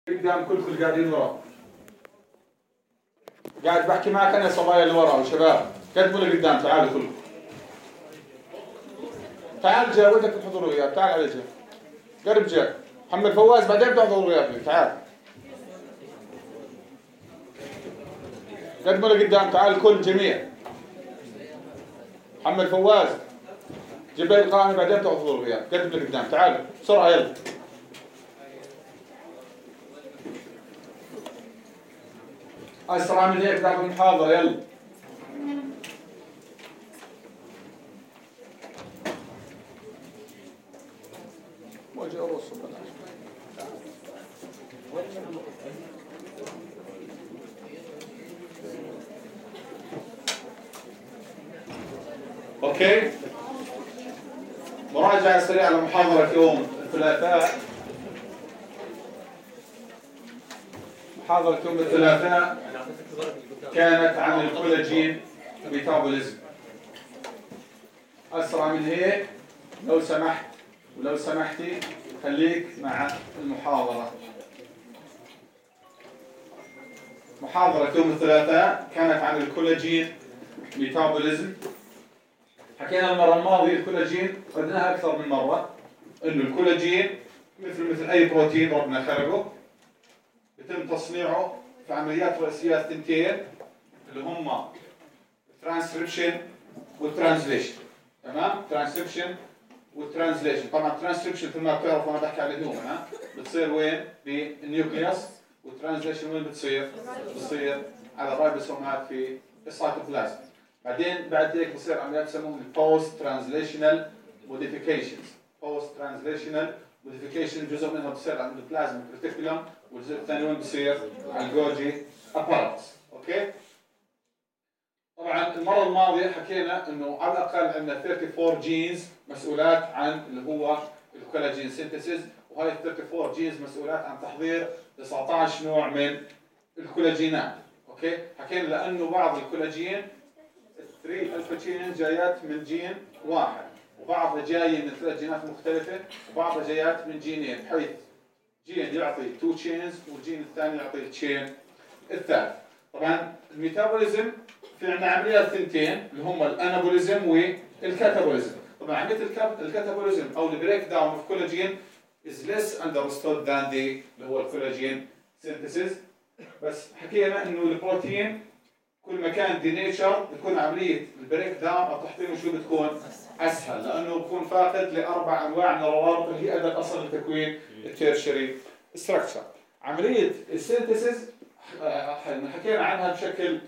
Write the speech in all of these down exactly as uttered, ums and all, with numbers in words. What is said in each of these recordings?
قدام كلكم قاعدين ورا. قاعد بحكي معك انا صبايا اللي ورا وشباب، قدموا لقدام، تعالوا كلكم. تعال جا ودك تحضر وياه، تعال على جا. قرب جا. محمد فواز بعدين بتحضر وياه، تعال. قدموا لقدام، تعال الكل جميع. محمد فواز جبال القائمة بعدين بتحضر وياه، قدم لقدام، تعال بسرعة يلا. أسرع من هيك تاخذ المحاضرة يلا. وجه أرص بلاش. أوكي. مراجعة سريعة لمحاضرة يوم الثلاثاء. محاضرة يوم الثلاثاء كانت عن الكولاجين ميتابوليزم. أسرع من هيك لو سمحت ولو سمحتي خليك مع المحاضرة. محاضرة يوم الثلاثاء كانت عن الكولاجين ميتابوليزم. حكينا المرة الماضية الكولاجين قلناها أكثر من مرة، إنه الكولاجين مثل مثل أي بروتين ربنا خلقه، يتم تصنيعه في عمليات رئيسيات ثنتين اللي هم الترانسكريبشن والترانسليشن. تمام؟ ترانسكريبشن والترانسليشن. طبعا الترانسكريبشن مثل ما بتعرفوا انا بحكي على الهيومن، ها بتصير وين؟ بالنيوكليوس، والترانسليشن وين بتصير؟ بتصير على الرايبوسومات في السيتوبلازم. بعدين بعد هيك بصير عمليات بسموهم البوست ترانسليشنال موديفيكيشنز. بوست ترانسليشنال موديفيكيشن جزء منها بصير عند البلازما ريتيكولم، والجزء الثاني وين بصير؟ على الجولجي اباراتس. اوكي؟ طبعا المره الماضيه حكينا انه على الاقل عندنا أربعة وثلاثين جينز مسؤولات عن اللي هو الكولاجين سينثيسيس، وهي ال أربعة وثلاثين جينز مسؤولات عن تحضير تسعة عشر نوع من الكولاجينات. اوكي؟ حكينا لانه بعض الكولاجين ثلاث ألفا جينز جايات من جين واحد، وبعضها جاي من ثلاث جينات مختلفه، وبعضها جايات من جينين، بحيث جين يعطي تو تشينز والجين الثاني يعطي التشين الثالث. طبعا الميتابوليزم في عندنا عمليات ثنتين اللي هم الانابوليزم والكاتابوليزم. طبعا عمليه الكاتابوليزم او البريك داون اوف كولاجين is less understood than the اللي هو الكولاجين synthesis. بس حكينا انه البروتين كل ما كان دي نيتشر بتكون عمليه البريك داون او تحطيمه شو بتكون؟ اسهل، لانه بكون فاقد لاربع انواع من الروابط اللي هي ادت اصلا لتكوين التيرشري ستراكشر. عمليه السينثيسيس حكينا عنها بشكل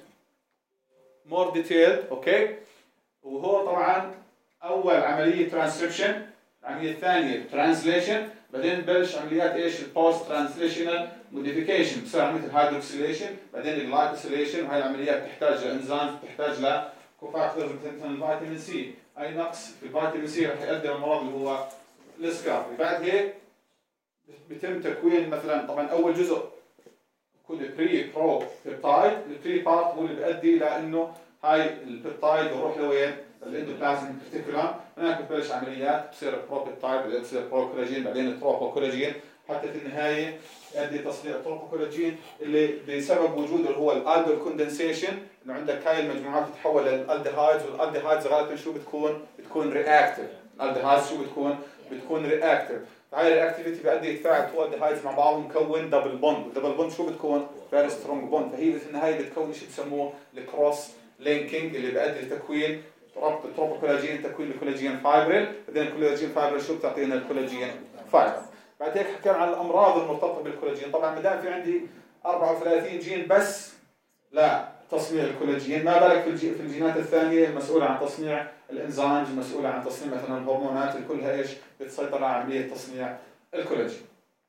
مور ديتيلد. اوكي؟ وهو طبعا اول عمليه ترانسكريبشن، العمليه الثانيه ترانسليشن، بعدين بلش عمليات ايش؟ البوست ترانسليشنال موديفيكيشن، بتصير عمليه الهيدروكسيليشن، بعدين الجلايكوسيليشن، وهي العمليات تحتاج لانزيم، تحتاج ل كوفاكتورز مثل الفيتامين سي. اي نقص في الفيتامين سي رح يؤدي للمرض اللي هو السكار. بعد هيك بيتم تكوين مثلا، طبعا اول جزء بيكون البري برو بيبتايد، البري بارت هو اللي بيؤدي لانه هاي البيبتايد بيروح لوين؟ الاندوبلازم ريتيكولم، هناك بتبلش عمليات بتصير برو بيبتايد، بعدين بتصير برو كولاجين، بعدين التروبو كولاجين، حتى في النهايه يؤدي تصنيع التروبو كولاجين اللي بسبب وجود اللي هو الالدول كوندنسيشن، انه عندك هاي المجموعات تتحول للالدهايدز، والالدهايدز غالبا شو بتكون؟ بتكون رياكتيف. الالدهايدز شو بتكون؟ بتكون رياكتيف. فهاي الرياكتيفيتي بيؤدي تفاعل تو الدهايدز مع بعضهم مكون دبل بوند، والدبل بوند شو بتكون؟ فيري سترونج بوند. فهي في النهايه بتكون شيء بسموه الكروس لينكينج اللي بيؤدي لتكوين ربط التروبوكولاجين، تكوين الكولاجين فايبريل، بعدين الكولاجين فايبريل شو بتعطينا؟ الكولاجين فايبر. بعد هيك حكينا عن الامراض المرتبطه بالكولاجين. طبعا ما دام في عندي أربعة وثلاثين جين بس لا تصنيع الكولاجين، ما بالك في في الجينات الثانيه المسؤوله عن تصنيع الانزيمز، المسؤوله عن تصنيع مثلا الهرمونات، كلها ايش؟ بتسيطر على عمليه تصنيع الكولاجين.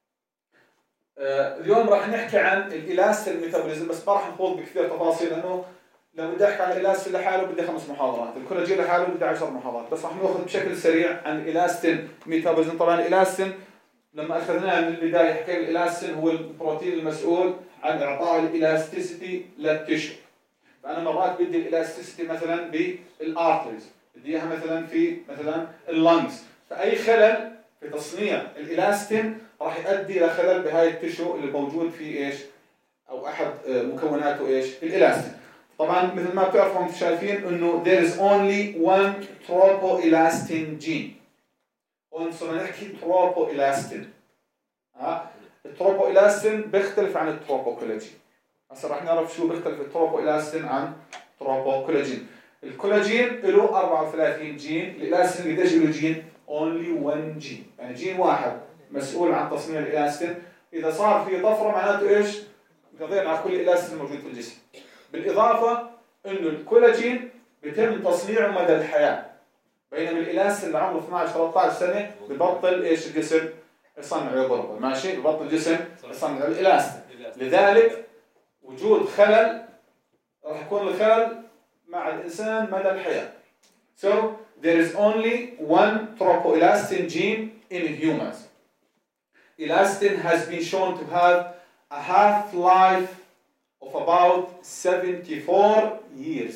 آه اليوم راح نحكي عن الالاستين ميتابوليزم، بس ما راح نخوض بكثير تفاصيل، لانه لو بدي احكي عن الالاستين لحاله بدي خمس محاضرات، الكولاجين لحاله بدي عشر محاضرات، بس راح ناخذ بشكل سريع عن الالاستين ميتابوليزم. طبعا الالاستين لما اخذناه من البدايه حكينا الالاستين هو البروتين المسؤول عن اعطاء الالاستيسيتي للتشو. فانا مرات بدي الالاستيسيتي مثلا بالارتريز، بدي اياها مثلا في مثلا اللنجز، فاي خلل في تصنيع الالاستين راح يؤدي الى خلل بهاي التشو اللي موجود فيه ايش؟ او احد مكوناته ايش؟ الالاستين. طبعا مثل ما بتعرفوا انتم شايفين انه there is only one tropoelastin gene. وصرنا نحكي tropoelastin. ها التروبوإلاستين بيختلف عن التروبوكولاجين. هسه راح نعرف شو بيختلف التروبوإلاستين عن التروبوكولاجين. الكولاجين له أربعة وثلاثين جين، الإلاستين قديش له جين؟ only one جين، يعني جين واحد مسؤول عن تصنيع الإلاستين. إذا صار في طفرة معناته إيش؟ قضينا على كل الإلاستين الموجود في الجسم. بالإضافة إنه الكولاجين بيتم تصنيعه مدى الحياة، بينما الإلاستين اللي عمره اثنعش ثلاثة عشر سنة ببطل إيش الجسم؟ يصنع يضربه، ماشي؟ ببطل الجسم يصنع الإلاستين. لذلك وجود خلل راح يكون الخلل مع الإنسان مدى الحياة. So there is only one tropoelastin gene in humans. Elastin has been shown to have a half-life of about seventy-four years.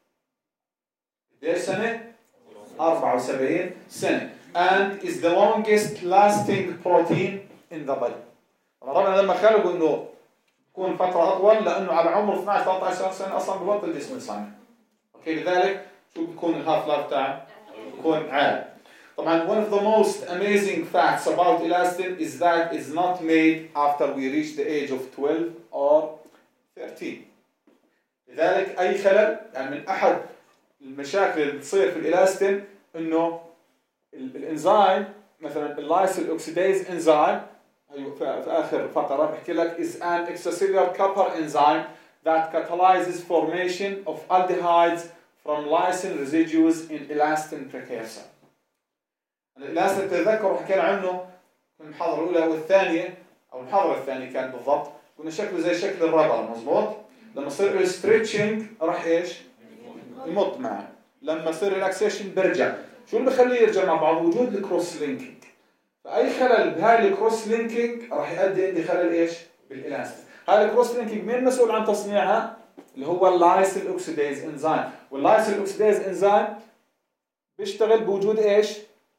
قديش سنة؟ أربعة وسبعين سنة. And is the longest lasting protein in the body. ربنا لما خلقوا انه تكون فترة أطول لأنه على عمر اثنعش ثلاثة عشر سنة أصلا ببطل الجسم يصنع. أوكي لذلك شو بيكون الهاف لايف تاعه؟ بيكون عالي. طبعا one of the most amazing facts about elastin is that it's not made after we reach the age of twelve or thirteen. لذلك أي خلل يعني من أحد المشاكل اللي بتصير في الالاستين انه الانزيم مثلا اللايسيل اوكسيديز انزيم في اخر فقره بحكي لك is an extracellular copper enzyme that catalyzes formation of aldehydes from lysine residues in elastin precursor. الالاستين تذكروا حكينا عنه في المحاضره الاولى والثانيه او المحاضره الثانيه كانت بالضبط، قلنا شكله زي شكل الربر مظبوط. لما يصير ستريتشنج راح ايش؟ يمط معه. لما يصير ريلاكسيشن بيرجع. شو اللي بخليه يرجع مع بعض؟ وجود الكروس لينكينج. فاي خلل بهاي الكروس لينكينج راح يؤدي عندي خلل ايش؟ بالالاستين. هاي الكروس لينكينج مين مسؤول عن تصنيعها؟ اللي هو اللايسيل اوكسيديز انزيم. واللايسيل اوكسيديز انزيم بيشتغل بوجود ايش؟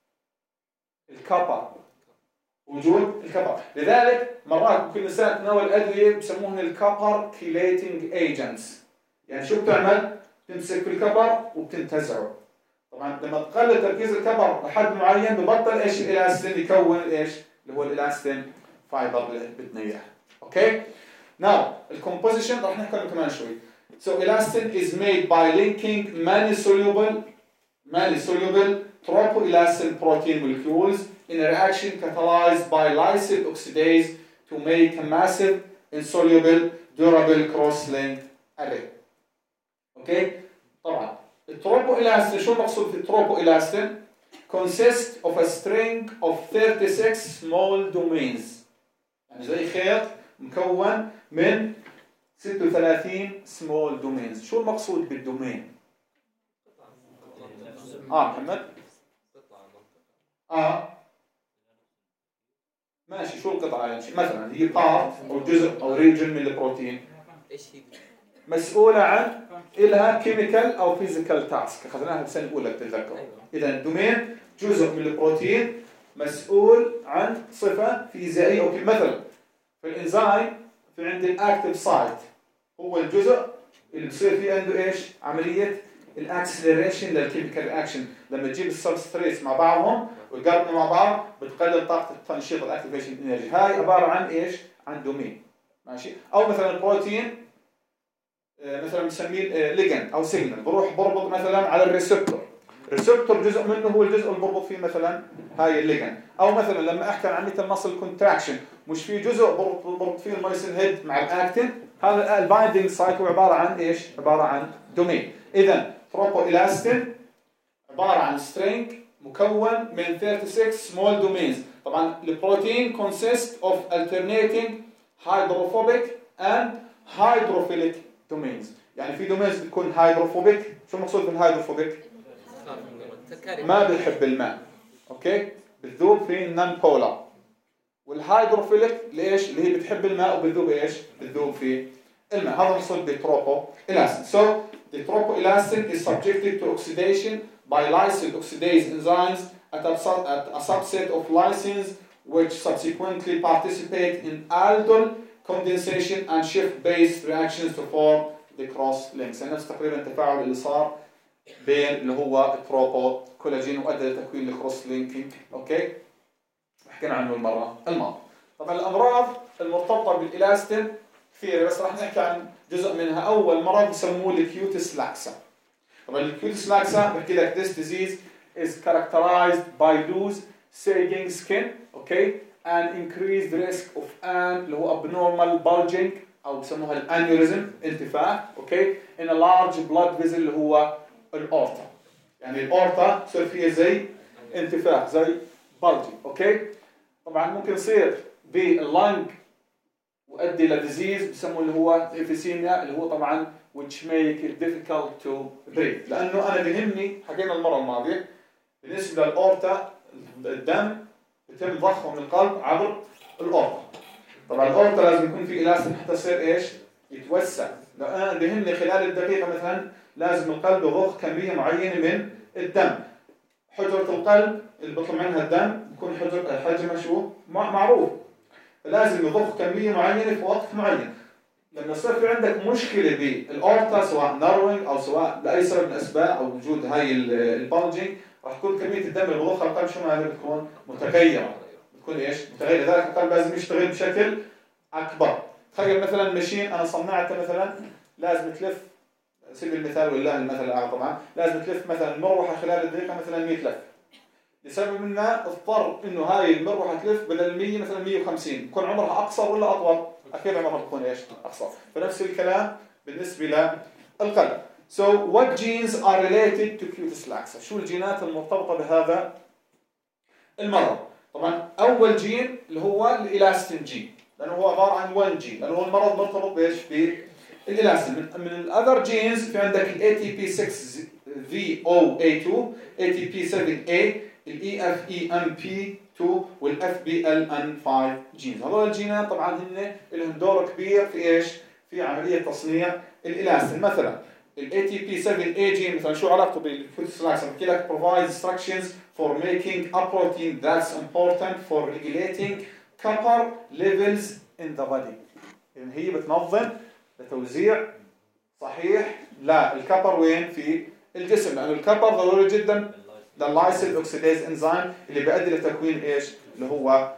الكابر. وجود الكابر. لذلك مرات كل انسان تناول ادويه بسموهن الكابر كيليتنج ايجنتس. يعني شو بتعمل؟ تمسك في الكبر وبتنتزعه. طبعا لما تقلل تركيز الكبر لحد معين ببطل ايش الالاستين يكون ايش؟ اللي هو الالاستين فايبر اللي بدنا اياه. اوكي؟ ناو الكومبوزيشن راح نحكي عنه كمان شوي. So elastin is made by linking many soluble many soluble tropoelastin protein molecules in a reaction catalyzed by lysyl oxidase to make a massive insoluble durable cross-linked array. اوكي؟ طبعا التروبوإلاستين شو المقصود في التروبوإلاستين؟ consists of a string of thirty-six small domains. يعني زي خيط مكون من ستة وثلاثين small domains. شو المقصود بالدومين؟ اه محمد؟ اه ماشي. شو القطعة يعني؟ مثلا هي part او جزء او region من البروتين. ايش هي؟ مسؤولة عن إلها كيميكال أو فيزيكال تاسك، أخذناها بالسنة الأولى بتتذكروا. إذا الدومين جزء من البروتين مسؤول عن صفة فيزيائية أو مثلا في الإنزيم في عند الأكتيف سايت هو الجزء اللي بصير فيه عنده إيش؟ عملية الأكسلريشن للكيميكال أكشن. لما تجيب السبستريتس مع بعضهم ويقربوا مع بعض بتقلل طاقة التنشيط الأكتيفيشن إنرجي. هاي عبارة عن إيش؟ عن دومين. ماشي؟ أو مثلا البروتين مثلا بنسميه ليجند او سيجنال، بروح بربط مثلا على الريسبتور. الريسبتور جزء منه هو الجزء اللي بربط فيه مثلا هاي الليجند. او مثلا لما احكي عن عمليه المسل كونتراكشن مش في جزء بربط فيه المايسين هيد مع الاكتين، هذا البايندينج سايت هو عباره عن ايش؟ عباره عن دومين. اذا تروبوإلاستين عباره عن سترينج مكون من thirty-six small domains. طبعا البروتين consists of alternating hydrophobic and hydrophilic domains. يعني في دومينز بتكون هيدروفوبيك. شو المقصود بالهيدروفوبيك؟ ما بيحب الماء. اوكي؟ بتذوب في نون بولار. والهيدروفيليك ليش؟ اللي هي بتحب الماء وبتذوب ايش؟ بتذوب في الماء. هذا المقصود بالتروبوإلاستين. So the tropoelastin is subjected to oxidation by lysyl oxidase enzymes at a, at a subset of lysines which subsequently participate in aldol condensation and shift-based reactions to form the cross links. يعني نفس تقريبا التفاعل اللي صار بين اللي هو التروبو كولاجين وأدى لتكوين الكروس لينكينج. أوكي؟ حكينا عنه المرة الماضية. طبعا الأمراض المرتبطة بالإلاستين كثيرة، بس راح نحكي عن جزء منها. أول مرض بسموه الكيوتس لاكسا. طبعا الكيوتس لاكسا بحكي لك this disease is characterized by loose sagging skin, okay, and increased risk of an اللي هو abnormal bulging أو بسموها الانيوريزم انتفاخ، okay, in a large blood vessel اللي هو الأورتا. يعني الأورتا يصير فيها زي انتفاخ زي bulging، okay. طبعا ممكن يصير باللنج ويؤدي إلى disease بسموه اللي هو emphysema اللي هو طبعا which make it difficult to breathe. لأنه أنا بهمني حكينا المرة الماضية بالنسبة للأورتا الدم يتم ضخه من القلب عبر الأورتا. طبعا الأورتا لازم يكون في إلاستين حتى يصير إيش؟ يتوسع. لو أنا بهمني خلال الدقيقة مثلا لازم القلب يضخ كمية معينة من الدم. حجرة القلب اللي بيطلع منها الدم بيكون حجر حجمها شو؟ معروف. فلازم يضخ كمية معينة في وقت معين. لما يصير في عندك مشكلة بالأورتا سواء ناروينج أو سواء لأي سبب من الأسباب أو وجود هاي البالجينج راح تكون كمية الدم اللي بضخها القلب شو مالها بتكون متغيرة. بتكون إيش؟ متغيرة. لذلك القلب لازم يشتغل بشكل أكبر. تخيل مثلا ماشين أنا صنعتها مثلا لازم تلف سبيل المثال والله المثل الأعلى طبعا لازم تلف مثلا مروحة خلال الدقيقة مثلا مية لف. لسبب منها اضطر إنه هاي المروحة تلف بدل مية مثلا مية وخمسين يكون عمرها أقصر ولا أطول؟ أكيد عمرها بتكون إيش؟ أقصر. فنفس الكلام بالنسبة للقلب. So what genes are related to cutis laxa؟ شو الجينات المرتبطة بهذا المرض؟ طبعا أول جين اللي هو الإلاستين جين لأنه هو عبارة عن one جين لأنه هو المرض مرتبط بإيش؟ بالإلاستين. من من الأذر جينز في عندك ال إيه تي بي سكس في أو إيه تو، إيه تي بي سفن إيه، ال إي إف إي إم بي تو وال إف بي إل إن خمسة جينز. هذول الجينات طبعا هن لهم دور كبير في إيش؟ في عملية تصنيع الإلاستين. مثلا ال إيه تي بي سفن إيه جين مثلا شو علاقته بالكيوتس لاكسا؟ بحكي لك provides instructions for making a protein that's important for regulating copper levels in the body. يعني هي بتنظم لتوزيع صحيح للكبر وين في الجسم لأنه الكبر ضروري جدا لللايسيل اوكسيديز انزيم اللي بيؤدي لتكوين ايش؟ اللي هو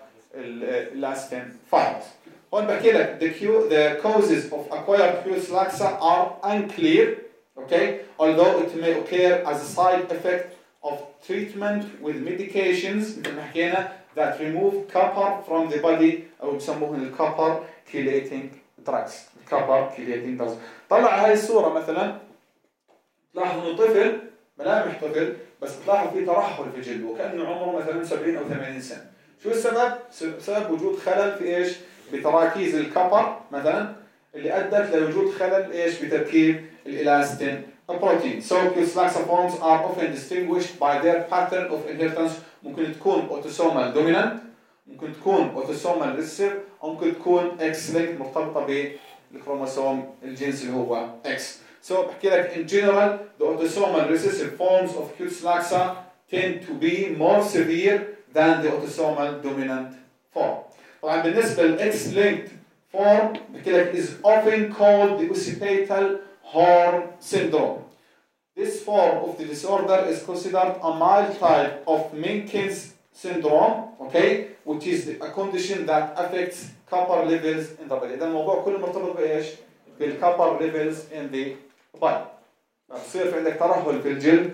الاستين فايبرز. هون بحكي لك the, the causes of acquired cutis laxa are unclear, okay, although it may occur as a side effect of treatment with medications مثل ما حكينا that remove copper from the body أو بسموهن الكوبر chelating drugs. الكوبر chelating drugs. طلع هاي الصورة مثلا تلاحظوا إنه طفل ملامح طفل بس تلاحظ فيه ترهل في جلده وكأنه عمره مثلا سبعين أو ثمانين سنة. شو السبب؟ سبب وجود خلل في إيش؟ بتراكيز الكبر مثلا اللي أدت لوجود خلل إيش؟ بتركيب الإلاستين البروتين. So cutis laxa forms are often distinguished by their pattern of inheritance. ممكن تكون autosomal dominant، ممكن تكون autosomal recessive، أو ممكن تكون X-linked مرتبطة بالكروموسوم الجنس اللي هو X. So بحكي لك in general the autosomal recessive forms of cutis laxa tend to be more severe than the autosomal dominant form. طبعا بالنسبة لل X-linked form بحكي لك is often called the occipital horn syndrome. This form of the disorder is considered a mild type of Menkes syndrome, okay, which is a condition that affects copper levels in the body. إذا الموضوع كله مرتبط بإيش؟ بالcopper levels in the body. بصير في عندك ترهل في الجلد.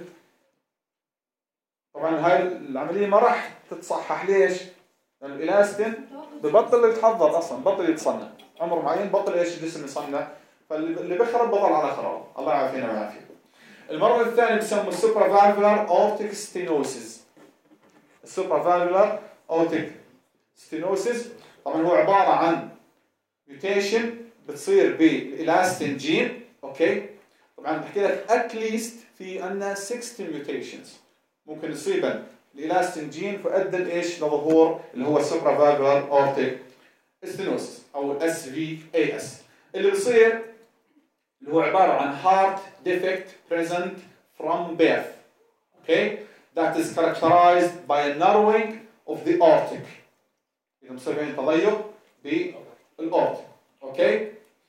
طبعا هاي العملية ما راح تتصحح ليش؟ لأن الإلاستين ببطل يتحضر أصلا، بطل يتصنع. عمر معين بطل إيش الجسم يصنع. فاللي بخرب بطل على خراب. الله يعافينا ويعافيه. المرض الثاني بسموه supravalvular aortic stenosis. supravalvular aortic stenosis طبعا هو عبارة عن mutation بتصير بالإلاستين جين، أوكي؟ طبعا بحكي لك at least في عندنا sixty mutations ممكن يصيبن الإلاستين جين فأدى إيش لظهور اللي هو supravalvular aortic stenosis أو إس في إيه إس اللي بصير اللي هو عبارة عن heart defect present from birth. Okay? that is characterized by a narrowing of the aortic. إذا بصير عندي تضيق بالأورتيك. أوكي؟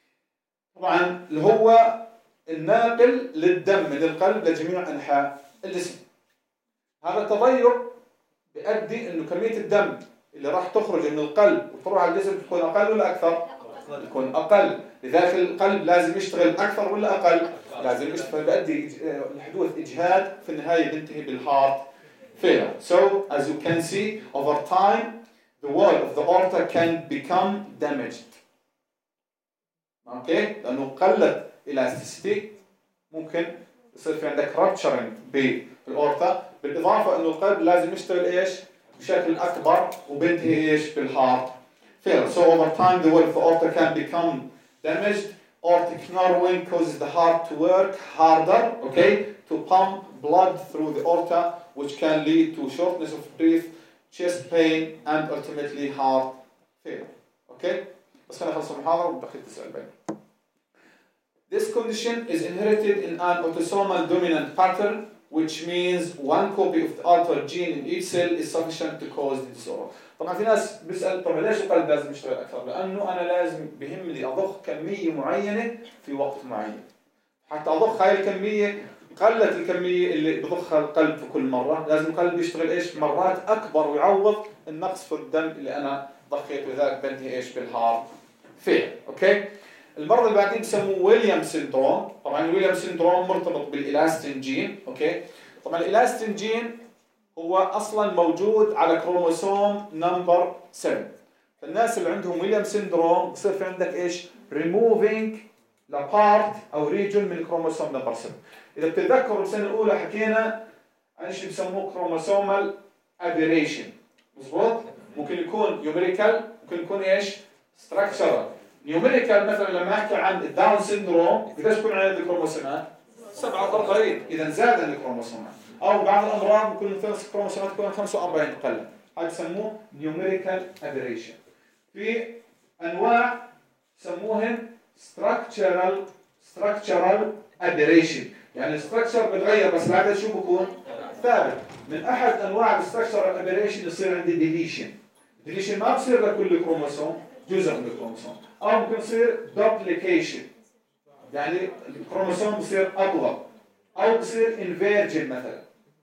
طبعا اللي هو الناقل للدم من القلب لجميع أنحاء الجسم. هذا التضيق بيؤدي إنه كمية الدم اللي راح تخرج من القلب وتروح على الجسم تكون أقل ولا أكثر؟ تكون أقل. لذلك القلب لازم يشتغل أكثر ولا أقل؟ لازم يشتغل، بيؤدي لحدوث إجهاد في النهاية بينتهي بالهارت failure. So as you can see, over time the wall of the aorta can become damaged. اوكي؟ لانه قلت الاستيستي ممكن يصير في عندك rupturing بالاورتا، بالاضافه انه القلب لازم يشتغل ايش؟ بشكل اكبر وبينتهي ايش؟ بالهارت failure. So over time the wall of the aorta can become damaged. Aortic narrowing causes the heart to work harder, okay, to pump blood through the aorta, which can lead to shortness of breath, chest pain, and ultimately heart failure. Okay? بس خلينا نخلص المحاضرة وبدخل تسأل بعدين. This condition is inherited in an autosomal dominant pattern, which means one copy of the altered gene in each cell is sufficient to cause the disorder. طبعا في ناس بيسأل طبعا ليش القلب لازم يشتغل أكثر؟ لأنه أنا لازم بهمني أضخ كمية معينة في وقت معين. حتى أضخ هاي الكمية قلت الكمية اللي بضخها القلب في كل مرة، لازم القلب يشتغل إيش؟ مرات أكبر ويعوض النقص في الدم اللي أنا ضخيته، وذلك بنتهي إيش؟ بالهارت فيل. أوكي؟ المرض اللي بعدين بسموه ويليام سيندروم. طبعا الويليام سيندروم مرتبط بالإلاستين جين. أوكي؟ طبعا الإلاستين جين هو أصلا موجود على كروموسوم نمبر سبعة. فالناس اللي عندهم ويليام سيندروم بصير في عندك إيش؟ removing لبارت أو ريجن من الكروموسوم نمبر سبعة. إذا بتتذكروا السنة الأولى حكينا عن شيء بسموه كروموسومال aberration. مظبوط؟ ممكن يكون نيوميريكال، ممكن يكون إيش؟ structural. نيوميريكال مثلا لما أحكي عن الداون سيندروم قديش يكون عدد الكروموسومات؟ سبعة وأربعين، إذا زاد الكروموسومات. أو بعض الأمراض ممكن الكروموسومات تكون خمسة وأربعين تقل. هذا بسموه نيوميريكال aberration. في أنواع سموهم structural structural aberration. يعني الستراكشر بتغير بس بعدها شو بكون؟ ثابت. من أحد أنواع الستراكشرال aberration يصير عندي ديليشن. ديليشن ما بصير لكل كروموسوم، جزء من الكروموسوم. أو ممكن يصير دوبليكيشن، يعني الكروموسوم بصير أطول. أو بصير انفيرجن مثلا.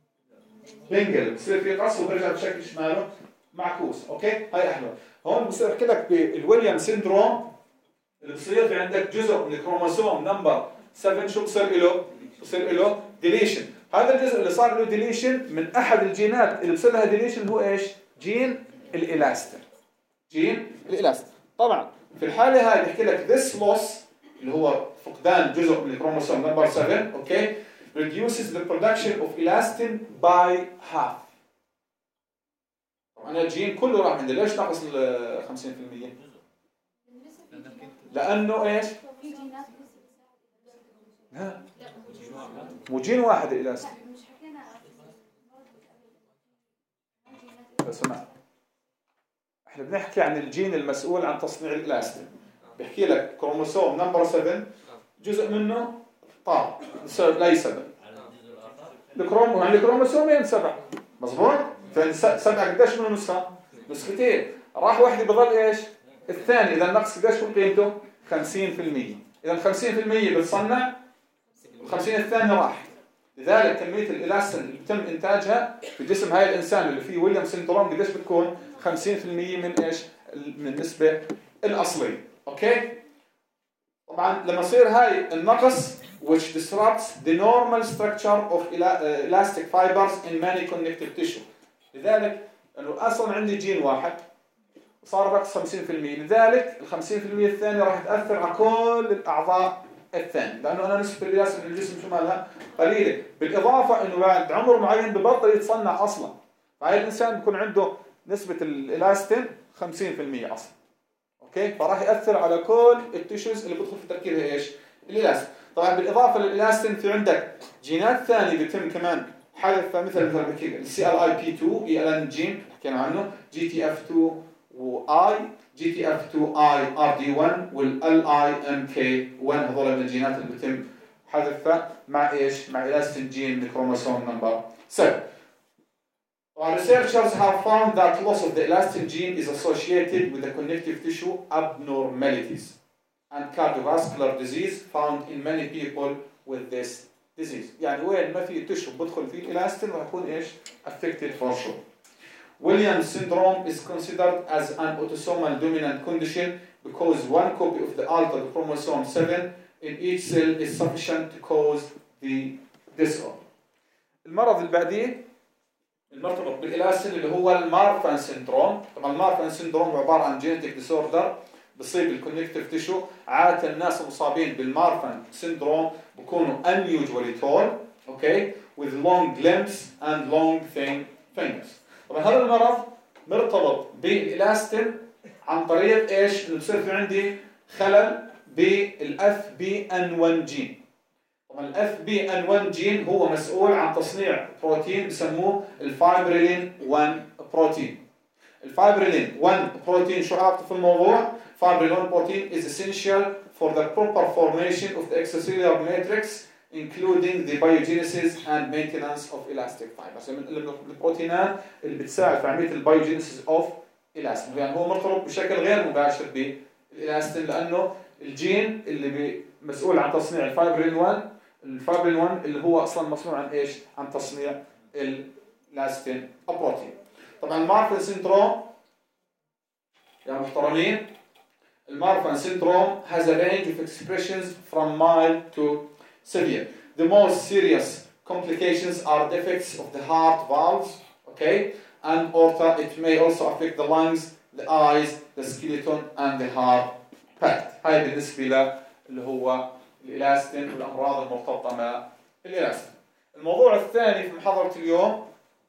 بنجل بصير في قص وبرجع بشكل شماله معكوس. أوكي؟ هاي أحلى. هون بصير أحكي لك بالويليام سيندروم اللي بصير في عندك جزء من الكروموسوم نمبر سبعة شو بصير له؟ بصير له ديليشن. هذا الجزء اللي صار له ديليشن من أحد الجينات اللي بصير لها ديليشن هو إيش؟ جين الإلاستين. جين الإلاستين. طبعا في الحالة هاي بحكي لك this loss اللي هو فقدان جزء من الكروموسوم نمبر سبعة، أوكي، reduces the production of elastin by half. طبعا الجين كله راح عندي، ليش ناقص ال خمسين بالمية؟ لأنه إيش؟ ها؟ مو جين واحد الإلاستين. اسمع، احنا بنحكي عن الجين المسؤول عن تصنيع الإلاستين. بحكي لك كروموسوم نمبر سبعة جزء منه طار لا سبعة. الكروموسوم يعني كروموسومين سبعة، مظبوط؟ فسبعة قديش منه نسخة؟ نسختين. راح واحدة بضل ايش؟ الثاني. إذا النقص قديش يكون قيمته؟ خمسين بالمية. إذا خمسين بالمية بتصنع، الخمسين الثانية راح. لذلك كمية الإلاستين اللي بتم إنتاجها في جسم هاي الإنسان اللي فيه ويليام سيندروم قديش بتكون؟ خمسين بالمية من إيش؟ من النسبة الأصلية. أوكي؟ طبعاً لما يصير هاي النقص which disrupts the normal structure of elastic fibers in many connective tissue. لذلك إنه أصلاً عندي جين واحد صار نقص خمسين بالمية، لذلك ال خمسين بالمية الثانية راح تأثر على كل الأعضاء الثاني، لأنه أنا نسبة الإلاستين من الجسم شو مالها؟ قليلة. بالإضافة إنه بعد عمر معين ببطل يتصنع أصلاً. فهاي الإنسان بيكون عنده نسبة الإلاستين خمسين بالمية أصلاً. أوكي؟ فراح يأثر على كل التيشوز اللي بدخل في تركيبها إيش؟ الإلاستين. طبعاً بالإضافة للإلاستين في عندك جينات ثانية بيتم كمان حذفها، مثل مثل بحكي السي ال اي بي اثنين اي ال ان جين حكينا عنه، جي تي اف اثنين واي، جي تي اف اثنين اي ار دي واحد والال اي ام كي واحد، هذول من الجينات اللي بيتم حذفها مع ايش؟ مع إلاستين جين من كروموسوم نمبر سبعة. Our researchers have found that loss of the elastin gene is associated with the connective tissue abnormalities and cardiovascular disease found in many people with this disease. يعني وين ما في tissue بدخل فيه elastin راح يكون إيش affected for sure. Williams syndrome is considered as an autosomal dominant condition because one copy of the altered chromosome seven in each cell is sufficient to cause the disorder. المرض اللي بعديه المرتبط بالالاستين اللي هو المارفان سيندروم. طبعا المارفان سيندروم هو عباره عن جينيتيك ديسوردر بصيب الكونكتيف تيشو. عاده الناس المصابين بالمارفان سيندروم بيكونوا unusually tall, okay, with long limbs and long thin fingers. طبعا هذا المرض مرتبط بالالاستين عن طريق ايش؟ انه بصير في عندي خلل بالاف بي ان واحد جين. طبعا الاف بي ان واحد جين هو مسؤول عن تصنيع بروتين بسموه الفايبريلين واحد بروتين. الفايبريلين واحد بروتين شو علاقته في الموضوع؟ فايبريلين واحد بروتين is essential for the proper formation of the extracellular matrix including the biogenesis and maintenance of elastic fibers. من البروتينات اللي بتساعد في عمليه البايوجينيسيس اوف elastin. يعني هو مرتبط بشكل غير مباشر بالالاستين لانه الجين اللي مسؤول عن تصنيع الفايبرين واحد، الفايبرين واحد اللي هو اصلا مصنوع عن ايش؟ عن تصنيع الالاستين بروتين. طبعا المارفان سيندروم يا محترمين، المارفان syndrome has a range of expressions from mild to severe. The most serious complications are defects of the heart valves, okay, and aorta. It may also affect the lungs, the eyes, the skeleton, and the heart path. هاي بالنسبة له اللي هو الإلاستين والأمراض المرتبطة مع الإلاستين. الموضوع الثاني في محاضرة اليوم،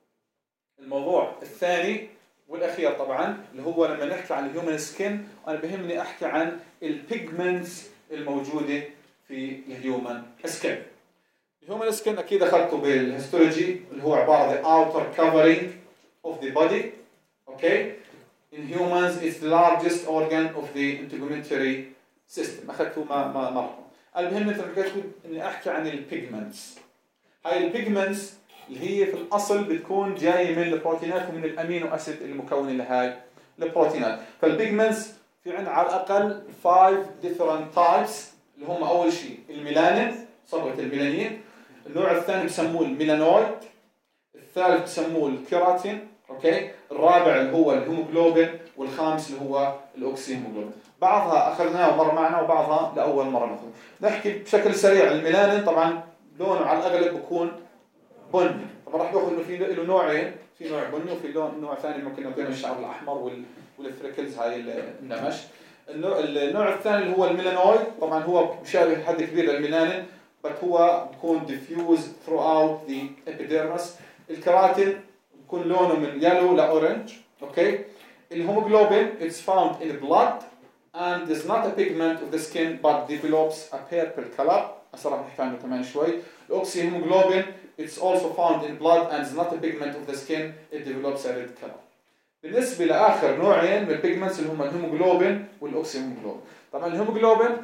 الموضوع الثاني والأخير طبعا اللي هو لما نحكي عن الهيومن سكين، وأنا بهمني أحكي عن البيجمنتس الموجودة في الهيومن سكين. الهيومن سكين أكيد أخذته بالهيستولوجي اللي هو عبارة عن the outer covering of the body. Okay. In humans it's the largest organ of the integumentary system. أخذته ما ما مرة. المهم مثل ما قلت إني أحكي عن البيجمنتس. هاي البيجمنتس اللي هي في الأصل بتكون جاية من البروتينات ومن الأمينو أسيد المكونة لهاي البروتينات. فالبيجمنتس في عنا على الأقل five different types اللي هم أول شيء الميلانين، صبغة الميلانين. النوع الثاني بسموه الميلانويد. الثالث بسموه الكيراتين، أوكي. الرابع اللي هو الهيموغلوبين، والخامس اللي هو الأوكسي هيموغلوبين. بعضها أخذناه مرة معنا وبعضها لأول مرة نأخذ. نحكي بشكل سريع. الميلانين طبعا لونه على الأغلب بيكون بني. طبعا راح ناخذ انه في له نوعين، في نوع بني وفي لون نوع ثاني ممكن يكون الشعر الاحمر والفريكلز هاي النمش. النوع النوع الثاني اللي هو الميلانويد، طبعا هو مشابه حد كبير للميلانين بس هو بيكون diffuse throughout the epidermis. الكيراتين بيكون لونه من يلو لاورنج، اوكي. الهيموغلوبين it's found in blood and is not a pigment of the skin but develops a purple color. هسه راح نحكي عنه كمان شوي. الاوكسي هيموغلوبين it's also found in blood and is not a pigment of the skin, it develops a red color. بالنسبة لآخر نوعين من البيجمنتس اللي هم الهيموغلوبين والأوكسي هيموغلوبين. طبعا الهيموغلوبين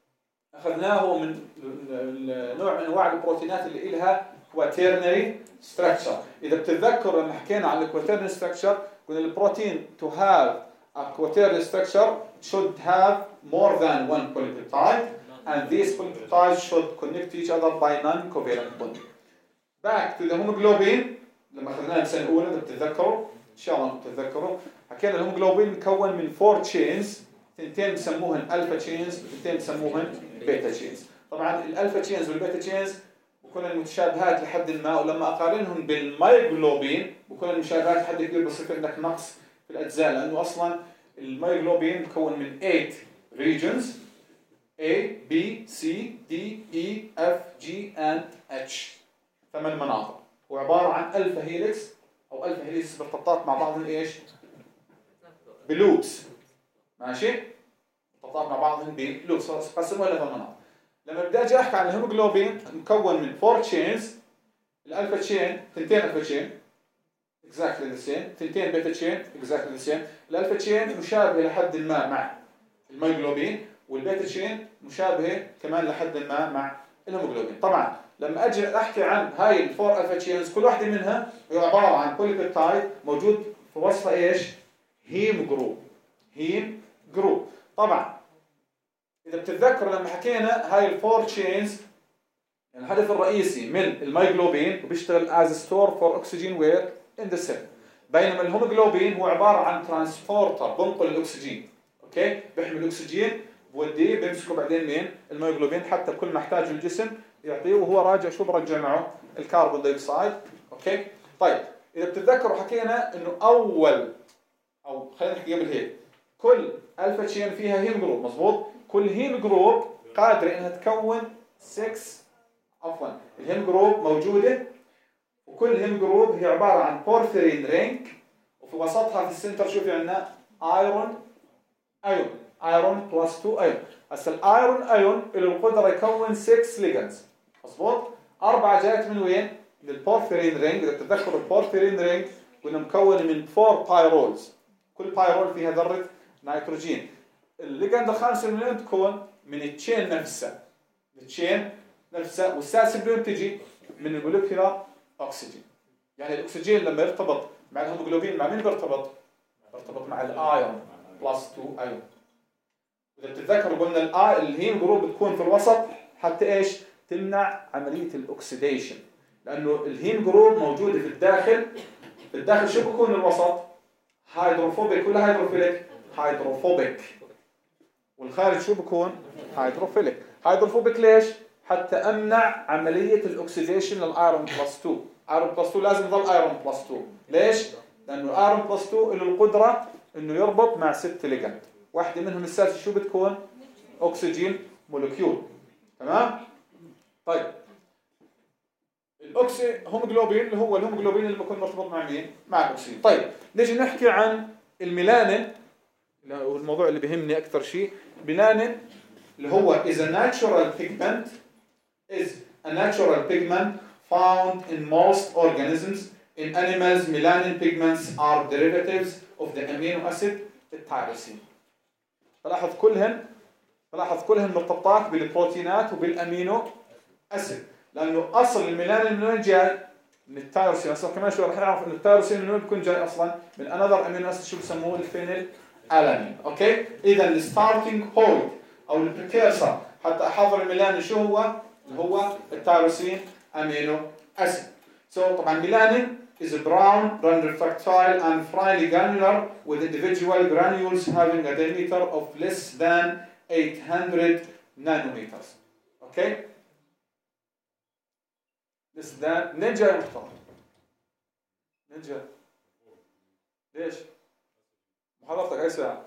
أخذناه من نوع من أنواع البروتينات اللي إلها quaternary structure. إذا بتتذكروا لما حكينا عن quaternary structure قلنا البروتين to have a quaternary structure should have more than one polypeptide and these polypeptides should connect to each other by non-covalent bond. Back to the hemoglobin لما أخذناه السنة الأولى إذا بتتذكروا إن شاء الله بتتذكروا، حكينا الهيموغلوبين مكون من four chains، اثنتين بسموهن ألفا chains واثنتين بسموهن بيتا chains. طبعا الألفا chains والبيتا chains بكون المتشابهات لحد ما، ولما أقارنهم بالمايوغلوبين بكون المشابهات لحد كبير بصير عندك نقص في الأجزاء لأنه أصلا المايوغلوبين مكون من eight regions A, B, C, D, E, F, G and H. ثمان مناطق. هو عبارة عن ألفا هيليكس أو ألفا هيليكس مرتبطات مع بعضهم إيش؟ بلوبس. ماشي؟ مرتبطات مع بعضهم بلوبس. قسموها لثمان مناطق. لما بدي أجي أحكي عن الهيموغلوبين مكون من four chains. الألفا تشين ثنتين ألفا تشين exactly the same. ثنتين بيتا تشين exactly the same. الألفا تشين مشابهة لحد ما مع المايوغلوبين، والبيتا تشين مشابهة كمان لحد ما مع الهيموجلوبين. طبعا لما اجي احكي عن هاي الفور الفا تشينز كل واحده منها هي عباره عن بوليبيبتايد موجود في وسطها ايش؟ هيم جروب. هيم جروب. طبعا اذا بتتذكروا لما حكينا هاي الفور تشينز الهدف الرئيسي من الميوجلوبين وبيشتغل از ستور فور اوكسجين وير ان ذا سيل، بينما الهيموجلوبين هو عباره عن ترانسبورتر بنقل الاكسجين. اوكي، بيحمل الاكسجين بوديه بيمسكه بعدين مين؟ الميوجلوبين، حتى كل ما احتاجه الجسم يعطيه، وهو راجع شو برجع معه؟ الكربون دايوكسيد. اوكي، طيب اذا بتتذكروا حكينا انه اول او خلينا نحكي قبل هيك كل الفا تشين فيها هيم جروب، مظبوط؟ كل هيم جروب قادره انها تكون ستة عفوا الهيم جروب موجوده، وكل هيم جروب هي عباره عن بورفيرين رينج، وفي وسطها في السنتر شو في عندنا؟ ايرون ايون، ايرون بلس اثنين ايون. هسه الايرون ايون له القدره يكون ستة ليجندز، مظبوط؟ اربعه جايات من وين؟ من البورفيرين رينج. اذا بتتذكروا البورفيرين رينج كنا مكون من أربعة بايرولز، كل بايرول فيها ذره نيتروجين. الليجند الخامسه من وين تكون؟ من التشين نفسها، التشين نفسها. والسادسه من وين تجي؟ من المولكيولار اكسجين. يعني الاكسجين لما يرتبط مع الهيموجلوبين مع مين بيرتبط؟ بيرتبط مع الايون بلس اثنين ايون. اذا بتتذكروا قلنا الهيم جروب بتكون في الوسط حتى ايش؟ تمنع عمليه الاكسيديشن، لانه الهيم جروب موجوده في الداخل. في الداخل شو بيكون الوسط؟ هيدروفوبيك ولا هيدروفيليك؟ هيدروفوبيك. والخارج شو بيكون؟ هيدروفيليك. هيدروفوبيك ليش؟ حتى امنع عمليه الاكسيديشن للايرون بلس اثنين. ايرون بلس اثنين لازم يضل ايرون بلس اثنين. ليش؟ لانه الايرون بلس اثنين له القدره انه يربط مع ست ليجند، واحده منهم السادسه شو بتكون؟ اكسجين مولكيول. تمام؟ طيب الاكسي هيموجلوبين اللي هو الهيموجلوبين اللي بيكون مرتبط مع مين؟ مع الاكسجين. طيب نيجي نحكي عن الميلانين، الموضوع اللي بيهمني اكثر شيء. ميلانين اللي هو is a natural pigment is a natural pigment found in most organisms. In animals, melanin pigments are derivatives of the amino acid التيروسين. تلاحظ كلهن تلاحظ كلهن مرتبطات بالبروتينات وبالامينو اسيد، لانه اصل الميلانين من وين جاي؟ من التيروسين. اصلا كمان شو رح نعرف انه التيروسين من وين بيكون جاي اصلا؟ من انذر امينو اسيد شو بسموه؟ الفينيل الانين. اوكي، اذا الستارتنج بوينت او البريكيرسر حتى احضر الميلانين شو هو؟ اللي هو التيروسين امينو اسيد. سو so, طبعا ميلانين is brown, non-refractile and finely granular with individual granules having a diameter of less than eight hundred nanometers. اوكي؟ less than منين جاي محتوى؟ منين جاي؟ ليش؟ محاضرتك اي ساعة؟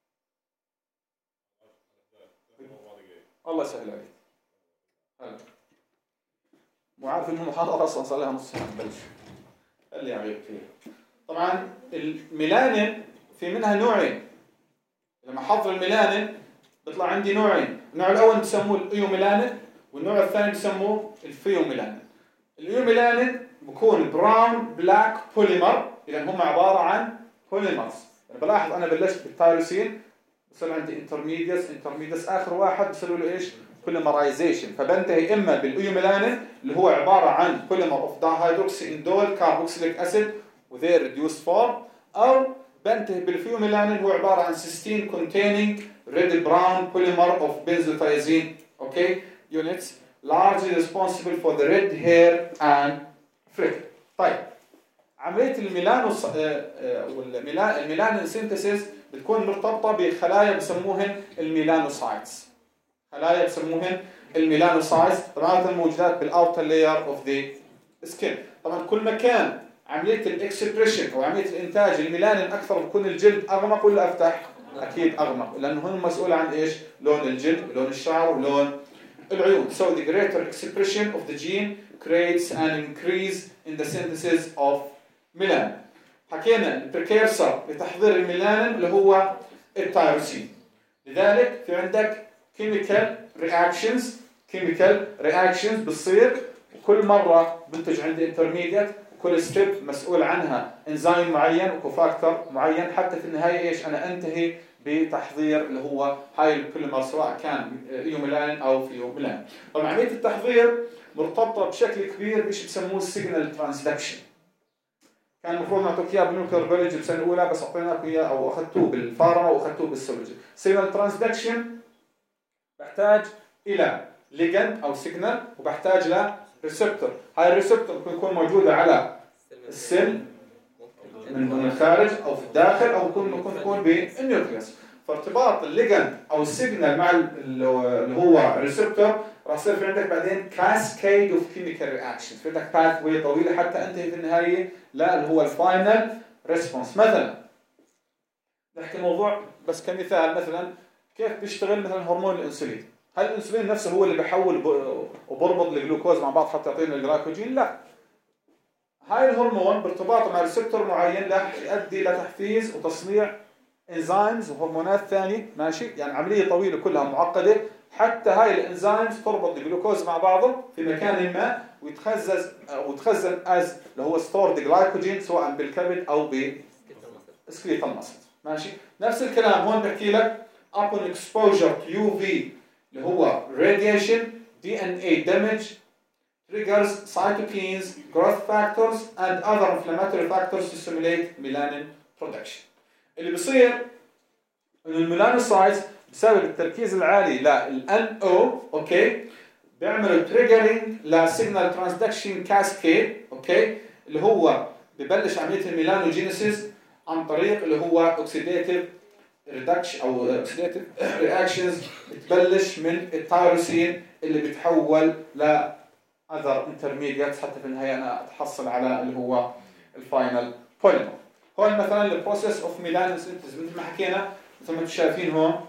الله يسهل عليك. هلا. مو عارف انه المحاضرة اصلا صار لها نص ساعة ببلش. اللي يعيب فيها. طبعا الميلانين في منها نوعين. لما احضر الميلانين بيطلع عندي نوعين، النوع الاول بسموه الايوميلانين والنوع الثاني بسموه الفيوميلانين. الايوميلانين بكون براون بلاك بوليمر، اذا هم عبارة عن بوليمرز. يعني بلاحظ انا بلشت بالتيروسين بصير عندي انترميديس انترميديس اخر واحد بصير له ايش؟ بوليمرايزيشن، فبنتهي اما بالايوميلانين اللي هو عباره عن بوليمر اوف دايهيدروكسي اندول كاربوكسيليك اسيد وذير ريديوس فورم، او بنتهي بالفيوميلانين هو عباره عن سيستين containing red brown polymer of benzothioxine اوكي units largely responsible for the red hair and freckle. طيب عمليه الميلانوس والميلانين سينثيسيس بتكون مرتبطه بخلايا بسموهن الميلانوسايتس. خلايا بسموهن الميلانوسايتس، طبعا موجودات بالاوتر لاير اوف ذا سكين. طبعا كل ما كان عمليه الاكسبريشن او عمليه الانتاج الميلانين اكثر بكون الجلد اغمق ولا افتح؟ اكيد اغمق، لانه هو مسؤول عن ايش؟ لون الجلد ولون الشعر ولون العيون. So the greater expression of the gene creates an increase in the synthesis of melanin. حكينا البريكيرسر لتحضير الميلانين اللي هو التيروسين. لذلك في عندك chemical reactions chemical reactions بتصير، وكل مرة بنتج عندي intermediate، وكل ستيب مسؤول عنها انزيم معين وكوفاكتور معين، حتى في النهاية ايش؟ انا انتهي بتحضير اللي هو هاي البوليمر سواء كان ايوميلانين او فيوميلانين. طبعا عمليه التحضير مرتبطه بشكل كبير بشيء بسموه السيجنال ترانسدكشن. كان المفروض نعطوك اياه بالنيوكلير بيولوجي بالسنه الاولى بس اعطيناك اياه او اخذتوه بالفارما واخذتوه بالسيولوجي. سيجنال ترانسدكشن بحتاج الى ليجند او سيجنال وبحتاج ل ريسبتور. هاي الريسبتور ممكن يكون موجوده على السيل من الخارج او في الداخل او ممكن تكون بالنيوكليوس. فارتباط الليجند او السيجنال مع اللي هو الريسبتور راح يصير في عندك بعدين كاسكيد اوف كيميكال رياكشنز، في عندك باث واي طويله حتى انتهي في النهايه لا اللي هو الفاينل ريسبونس. مثلا نحكي موضوع بس كمثال، مثلا كيف بيشتغل مثلا هرمون الانسولين. هل الانسولين نفسه هو اللي بيحول وبربط الجلوكوز مع بعض حتى يعطينا الجلايكوجين؟ لا، هاي الهرمون بارتباطه مع ريسبتور معين راح يؤدي لتحفيز وتصنيع انزيمز وهرمونات ثانيه، ماشي؟ يعني عمليه طويله كلها معقده حتى هاي الانزيمز تربط الجلوكوز مع بعضه في مكان ما ويتخزن ويتخزن از اللي هو ستورد جلايكوجين سواء بالكبد او بالسكليتال ماسل، ماشي؟ نفس الكلام هون بحكي لك upon exposure to يو في اللي هو radiation دي إن إيه damage triggers cytokines, growth factors and other inflammatory factors to stimulate melanin production. اللي بيصير انه الميلانوسايتس بسبب التركيز العالي لل إن أو اوكي بيعملوا triggering لسيجنال ترانسدكشن كاسكيد اوكي اللي هو ببلش عمليه الميلانوجينيسيس عن طريق اللي هو اوكسيديتيف ريدكشن او اوكسيديتيف رياكشنز بتبلش من التايروسين اللي بتحول ل other intermediates حتى في النهايه انا اتحصل على اللي هو الفاينل بوليمر. هون مثلا البروسيس اوف ميلانين سينثيز مثل ما حكينا مثل ما انتم شايفين هون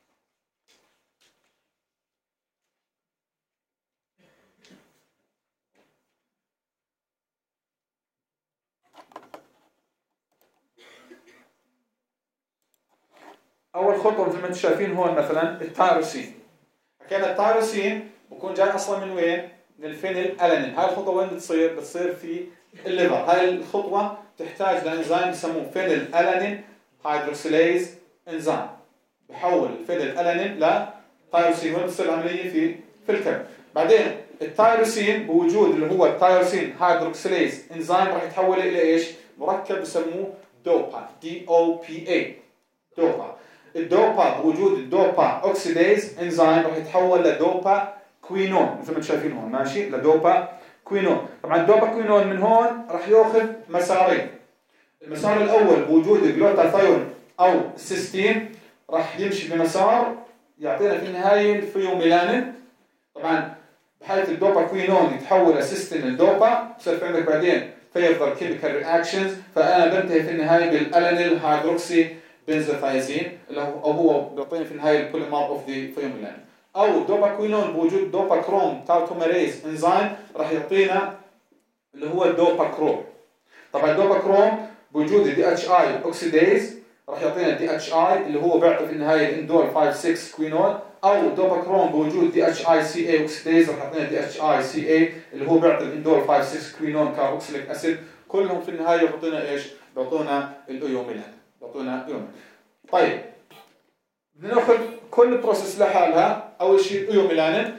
اول خطوه مثل ما انتم شايفين هون مثلا التايروسين. حكينا التايروسين بكون جاي اصلا من وين؟ من الفينيل ألانين. هاي الخطوه وين بتصير؟ بتصير في الليفر. هاي الخطوه تحتاج لانزيم يسموه فينيل ألانين هيدروكسيليز انزيم بحول الفينيل ألانين لتايروسين. وين بتصير العمليه؟ في في الكبد. بعدين التايروسين بوجود اللي هو التايروسين هيدروكسيليز انزيم راح يتحول الى ايش؟ مركب بسموه دوبا دي او بي اي دوبا. الدوبا بوجود الدوبا اوكسيديز انزيم راح يتحول لدوبا كوينون مثل ما انتم شايفين هون، ماشي؟ لدوبا كوينون. طبعا الدوبا كوينون من هون راح ياخذ مسارين. المسار الاول بوجود الجلوتاثيون او السيستين راح يمشي بمسار يعطينا في النهايه الفيوميلانين. طبعا بحيث الدوبا كوينون يتحول لسيستين الدوبا بصير في عندك بعدين فيرذر كيميكال رياكشنز، فانا بنتهي في النهايه بالالانيل هيدروكسي بنزوثايزين اللي هو هو بيعطيني في النهايه البوليمر اوف ذا فيوميلانين. او دوبا كوينون بوجود دوبا كروم تاوتوميريز انزيم راح يعطينا اللي هو الدوبا كروم. طبعا الدوبا كروم بوجود الدي اتش اي اوكسيديز راح يعطينا الدي اتش اي اللي هو بيعطي في النهايه الاندول خمسة ستة كوينون. او دوبا كروم بوجود دي اتش اي سي اي اوكسيديز راح يعطينا دي اتش اي سي اي اللي هو بيعطي الاندول خمسة ستة كوينون كاربوكسيليك اسيد. كلهم في النهايه بيعطونا ايش؟ بيعطونا الايوميلان بيعطونا ايوميلان. طيب بدنا ناخذ كل بروسيس لحالها. اول شيء الايوميلانين.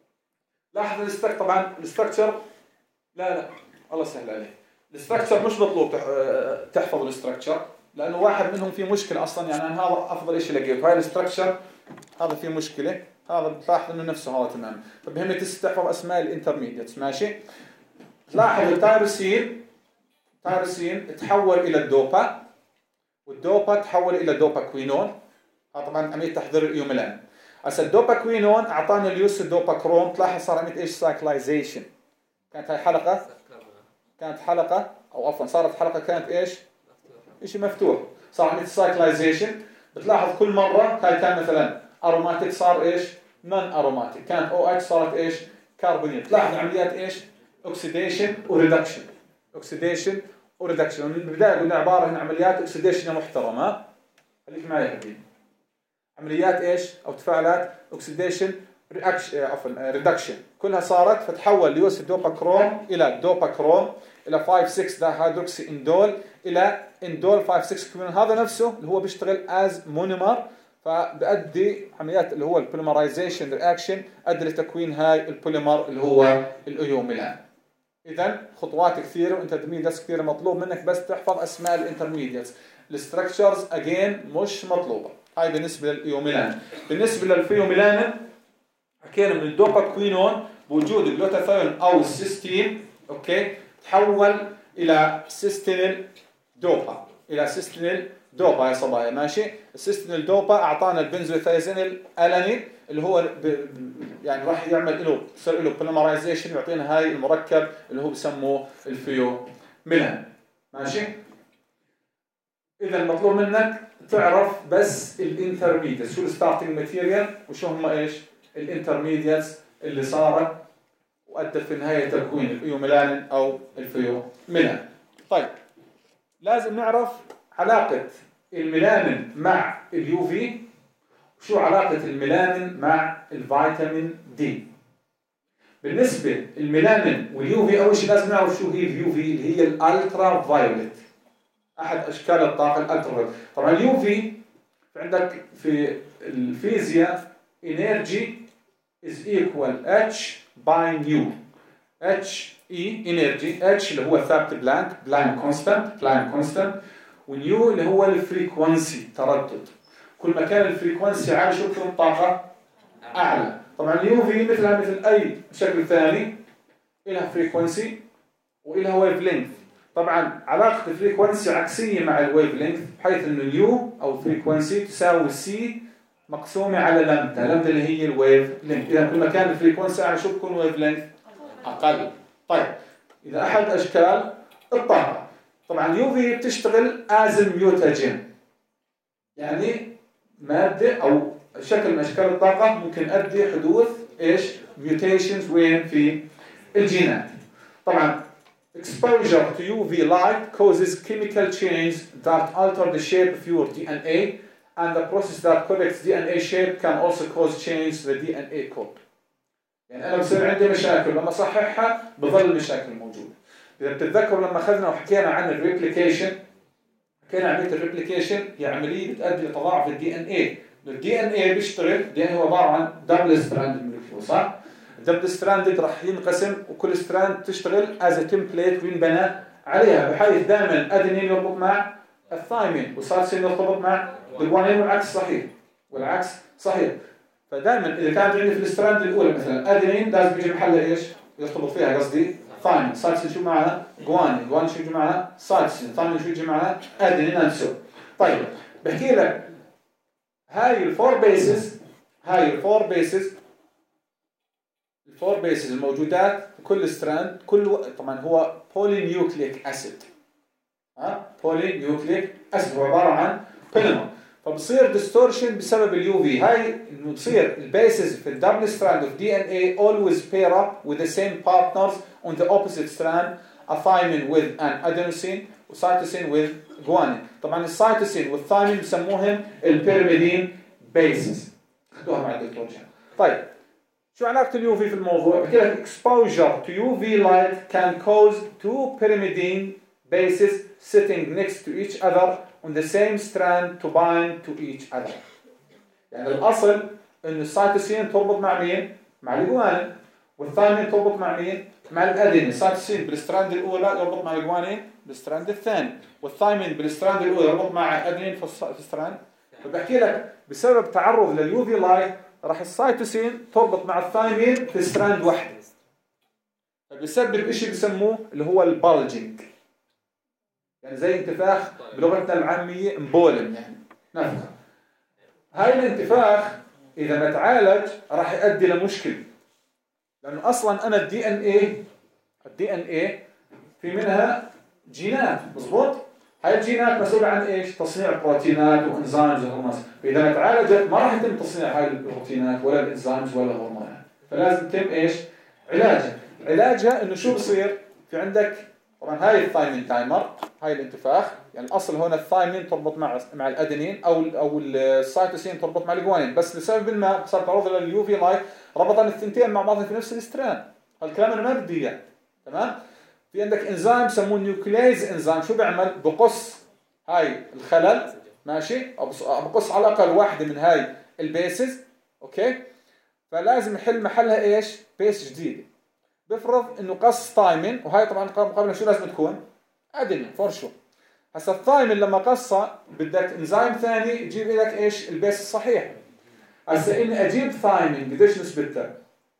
لاحظ الاستراكشر. طبعا الاستراكشر لا لا الله سهل عليه. الاستراكشر مش مطلوب تحفظ الاستراكشر لانه واحد منهم فيه مشكله اصلا. يعني انا هذا افضل شيء لقيته. هاي الاستراكشر هذا فيه مشكله، هذا بتلاحظ انه نفسه هذا تمام. فبهمني تحفظ اسماء الانترميديتس، ماشي؟ تلاحظ التايروسين التايروسين تحول الى الدوبا والدوبا تحول الى دوبا كوينون. هذا طبعا عمليه تحضير الايوميلان. هسه الدوبا كوينون اعطانا اليوس الدوبا كروم. تلاحظ صار عمليه ايش؟ سايكلايزيشن. كانت هاي حلقه كانت حلقه او عفوا صارت حلقه كانت ايش؟ شيء مفتوح. صار عمليه سايكلايزيشن. بتلاحظ كل مره هاي كان مثلا اروماتيك صار ايش؟ نون اروماتيك. كانت او اتش صارت ايش؟ كربونيل. تلاحظ عمليات ايش؟ اوكسيديشن وريدكشن اوكسيديشن وريدكشن. من البدايه قلنا عباره عن عمليات اوكسيديشن محترمه. خليك معي يا حبيبي. عمليات ايش؟ او تفاعلات اوكسيديشن رياكشن عفوا ريدكشن كلها صارت فتحول ليوس الدوبا كروم الى دوبا كروم الى خمسة ستة ده هيدروكسي اندول الى اندول خمسة ستة كوينون. هذا نفسه اللي هو بيشتغل از مونيمر، فبأدي عمليات اللي هو البوليمرايزيشن رياكشن ادى لتكوين هاي البوليمر اللي هو الايوميلان. اذا خطوات كثيره وانترميديتس كثيره مطلوب منك بس تحفظ اسماء الانترميديتس. الستراكشرز اجين مش مطلوبه. هاي بالنسبه للايوميلان. بالنسبه للفيوميلان حكينا من الدوباكوينون بوجود الجلوتاثيون او السيستين، اوكي، تحول الى سيستينيل دوبا، الى سيستينيل دوبا يا صبايا، ماشي. السيستينيل دوبا اعطانا البنزوثايزينيل الانين اللي هو ب... يعني راح يعمل له يصير له بوليمرايزيشن يعطينا هاي المركب اللي هو بسموه الفيوميلان، ماشي. اذا المطلوب منك تعرف بس الانترميديتس، شو الستارتنج ماتيريال وشو هم ايش الانترميديتس اللي صارت وادت في النهايه تكوين الايوميلان او الفيوميلان. طيب لازم نعرف علاقه الميلانين مع اليو في، وشو علاقه الميلانين مع الفيتامين دي. بالنسبه للميلانين واليو في اول شيء لازم نعرف شو هي اليو في، اللي هي الالترا فايوليت، احد اشكال الطاقه الالترا. طبعا اليو في عندك في الفيزياء energy is equal H by nu. H E energy، H اللي هو ثابت بلانك، بلانك كونستانت، بلانك كونستانت، ونيو اللي هو الفريكونسي، تردد. كل ما كان الفريكونسي عالي شو بتكون الطاقه اعلى. طبعا اليو في مثلها مثل اي شكل ثاني، لها فريكونسي ولها ويف لينث. طبعا علاقه الفريكونسي عكسيه مع الويف لينث، بحيث انه اليو او الفريكونسي تساوي سي مقسومه على لامدا، لامدا اللي هي الويف لينث. اذا كل ما كان الفريكونسي اعلى شو بتكون ويف لينث اقل. طيب اذا احد اشكال الطاقه، طبعا اليو في بتشتغل از ميوتاجين، يعني ماده او شكل من اشكال الطاقه ممكن ادي حدوث ايش ميوتيشنز وين في الجينات. طبعا exposure to يو في light causes chemical change that alter the shape of your دي إن إيه, and the process that corrects دي إن إيه shape can also cause change to the دي إن إيه code. يعني أنا بصير عندي مشاكل لما أصححها بظل المشاكل موجودة. إذا بتتذكروا لما أخذنا وحكينا عن الريبليكيشن، حكينا عملية الريبليكيشن هي عملية بتؤدي لتضاعف الدي إن إيه. الدي إن إيه بيشتغل، الدي إن إيه هو عبارة عن دبل ستراند مولكيول، صح؟ الدبل ستراند راح ينقسم وكل ستراند تشتغل از تمبليت وينبنى عليها، بحيث دائما الادينين يربط مع الثايمين والسايتوسين يرتبط مع الجوانين، والعكس صحيح، والعكس صحيح. فدائما اذا كانت عندي في الستراند الاولى مثلا ادينين لازم يجي محلها ايش؟ يرتبط فيها قصدي ثايمين، سايتوسين شو معها؟ جوانين، جوانين شو يجي معها؟ سايتوسين، ثايمين شو يجي معها؟ ادينين انسو. طيب بحكي لك هاي الفور بيسز، هاي الفور بيسز الفور بيسز الموجودات في كل ستراند، كل طبعا هو بولي نيوكليك اسيد، ها بولي نيوكليك اسيد هو عباره عن بوليمر. فبصير ديستورشن بسبب اليو في. هاي انه تصير البيسز في الدبل ستراند اوف دي ان اي always pair up with the same partners on the opposite strand، a thymine with an adenosine وسايتوسين with guanine. طبعا السايتوسين والثايمين بسموهم البيرميدين بيسز، خدوها مع الدكتور جان. طيب شو علاقة اليو في في الموضوع؟ بحكي لك exposure to يو في light can cause two pyrimidine bases sitting next to each other on the same strand to bind to each other. يعني الأصل إنه السايتوسين تربط مع مين؟ مع الجوانين، والثايمين تربط مع مين؟ مع الأدينين. السايتوسين بالستراند الأولى يربط مع الجوانين بالستراند الثاني، والثايمين بالستراند الأولى يربط مع الأدينين في الستراند. فبحكي لك بسبب تعرض لليو في لايت راح السايتوسين تربط مع الثايمين في ستراند واحد، فبيسبب شيء بسموه اللي هو البالجينج، يعني زي انتفاخ بلغتنا العاميه امبولم، يعني نفخه. هاي الانتفاخ اذا ما تعالج راح يؤدي لمشكله، لانه اصلا انا الدي ان ايه الدي ان ايه في منها جينات، مضبوط؟ هاي الجينات مسؤولة عن ايش؟ تصنيع بروتينات وانزيمز وهرمونات، فاذا ما تعالجت ما راح يتم تصنيع هاي البروتينات ولا الانزيمز ولا الهرمونات، فلازم يتم ايش؟ علاجها. علاجها انه شو بصير؟ في عندك طبعا هاي الثايمين تايمر، هاي الانتفاخ، يعني الاصل هون الثايمين تربط مع مع الادينين او او السايتوسين تربط مع الجوانين، بس لسبب ما صار تعرض لليو في لايت ربطن الثنتين مع بعضهم في نفس الستراند. هالكلام انا ما بدي اياه، تمام؟ في عندك انزيم بسموه نيوكليز انزيم، شو بيعمل؟ بقص هاي الخلل، ماشي، او بقص على الاقل واحده من هاي البيسز، اوكي، فلازم يحل محلها ايش؟ بيس جديده. بفرض انه قص ثايمين، وهاي طبعا مقابلها شو لازم تكون؟ ادينين فور شو. هسا الثايمين لما قصها بدك انزيم ثاني يجيب لك ايش؟ البيس الصحيح. هسا اني اجيب ثايمين قديش نسبتها؟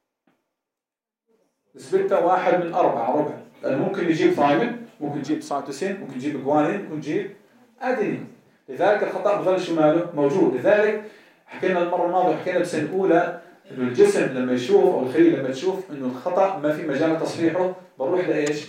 نسبتها واحد من أربعة ربع، لأنه ممكن يجيب ثايمين، ممكن يجيب سايتوسين، ممكن يجيب جوانين، ممكن يجيب أدينين. لذلك الخطأ بظل شو ماله؟ موجود. لذلك حكينا المرة الماضية وحكينا بسنة الأولى إنه الجسم لما يشوف أو الخلية لما تشوف إنه الخطأ ما في مجال تصحيحه بروح لإيش؟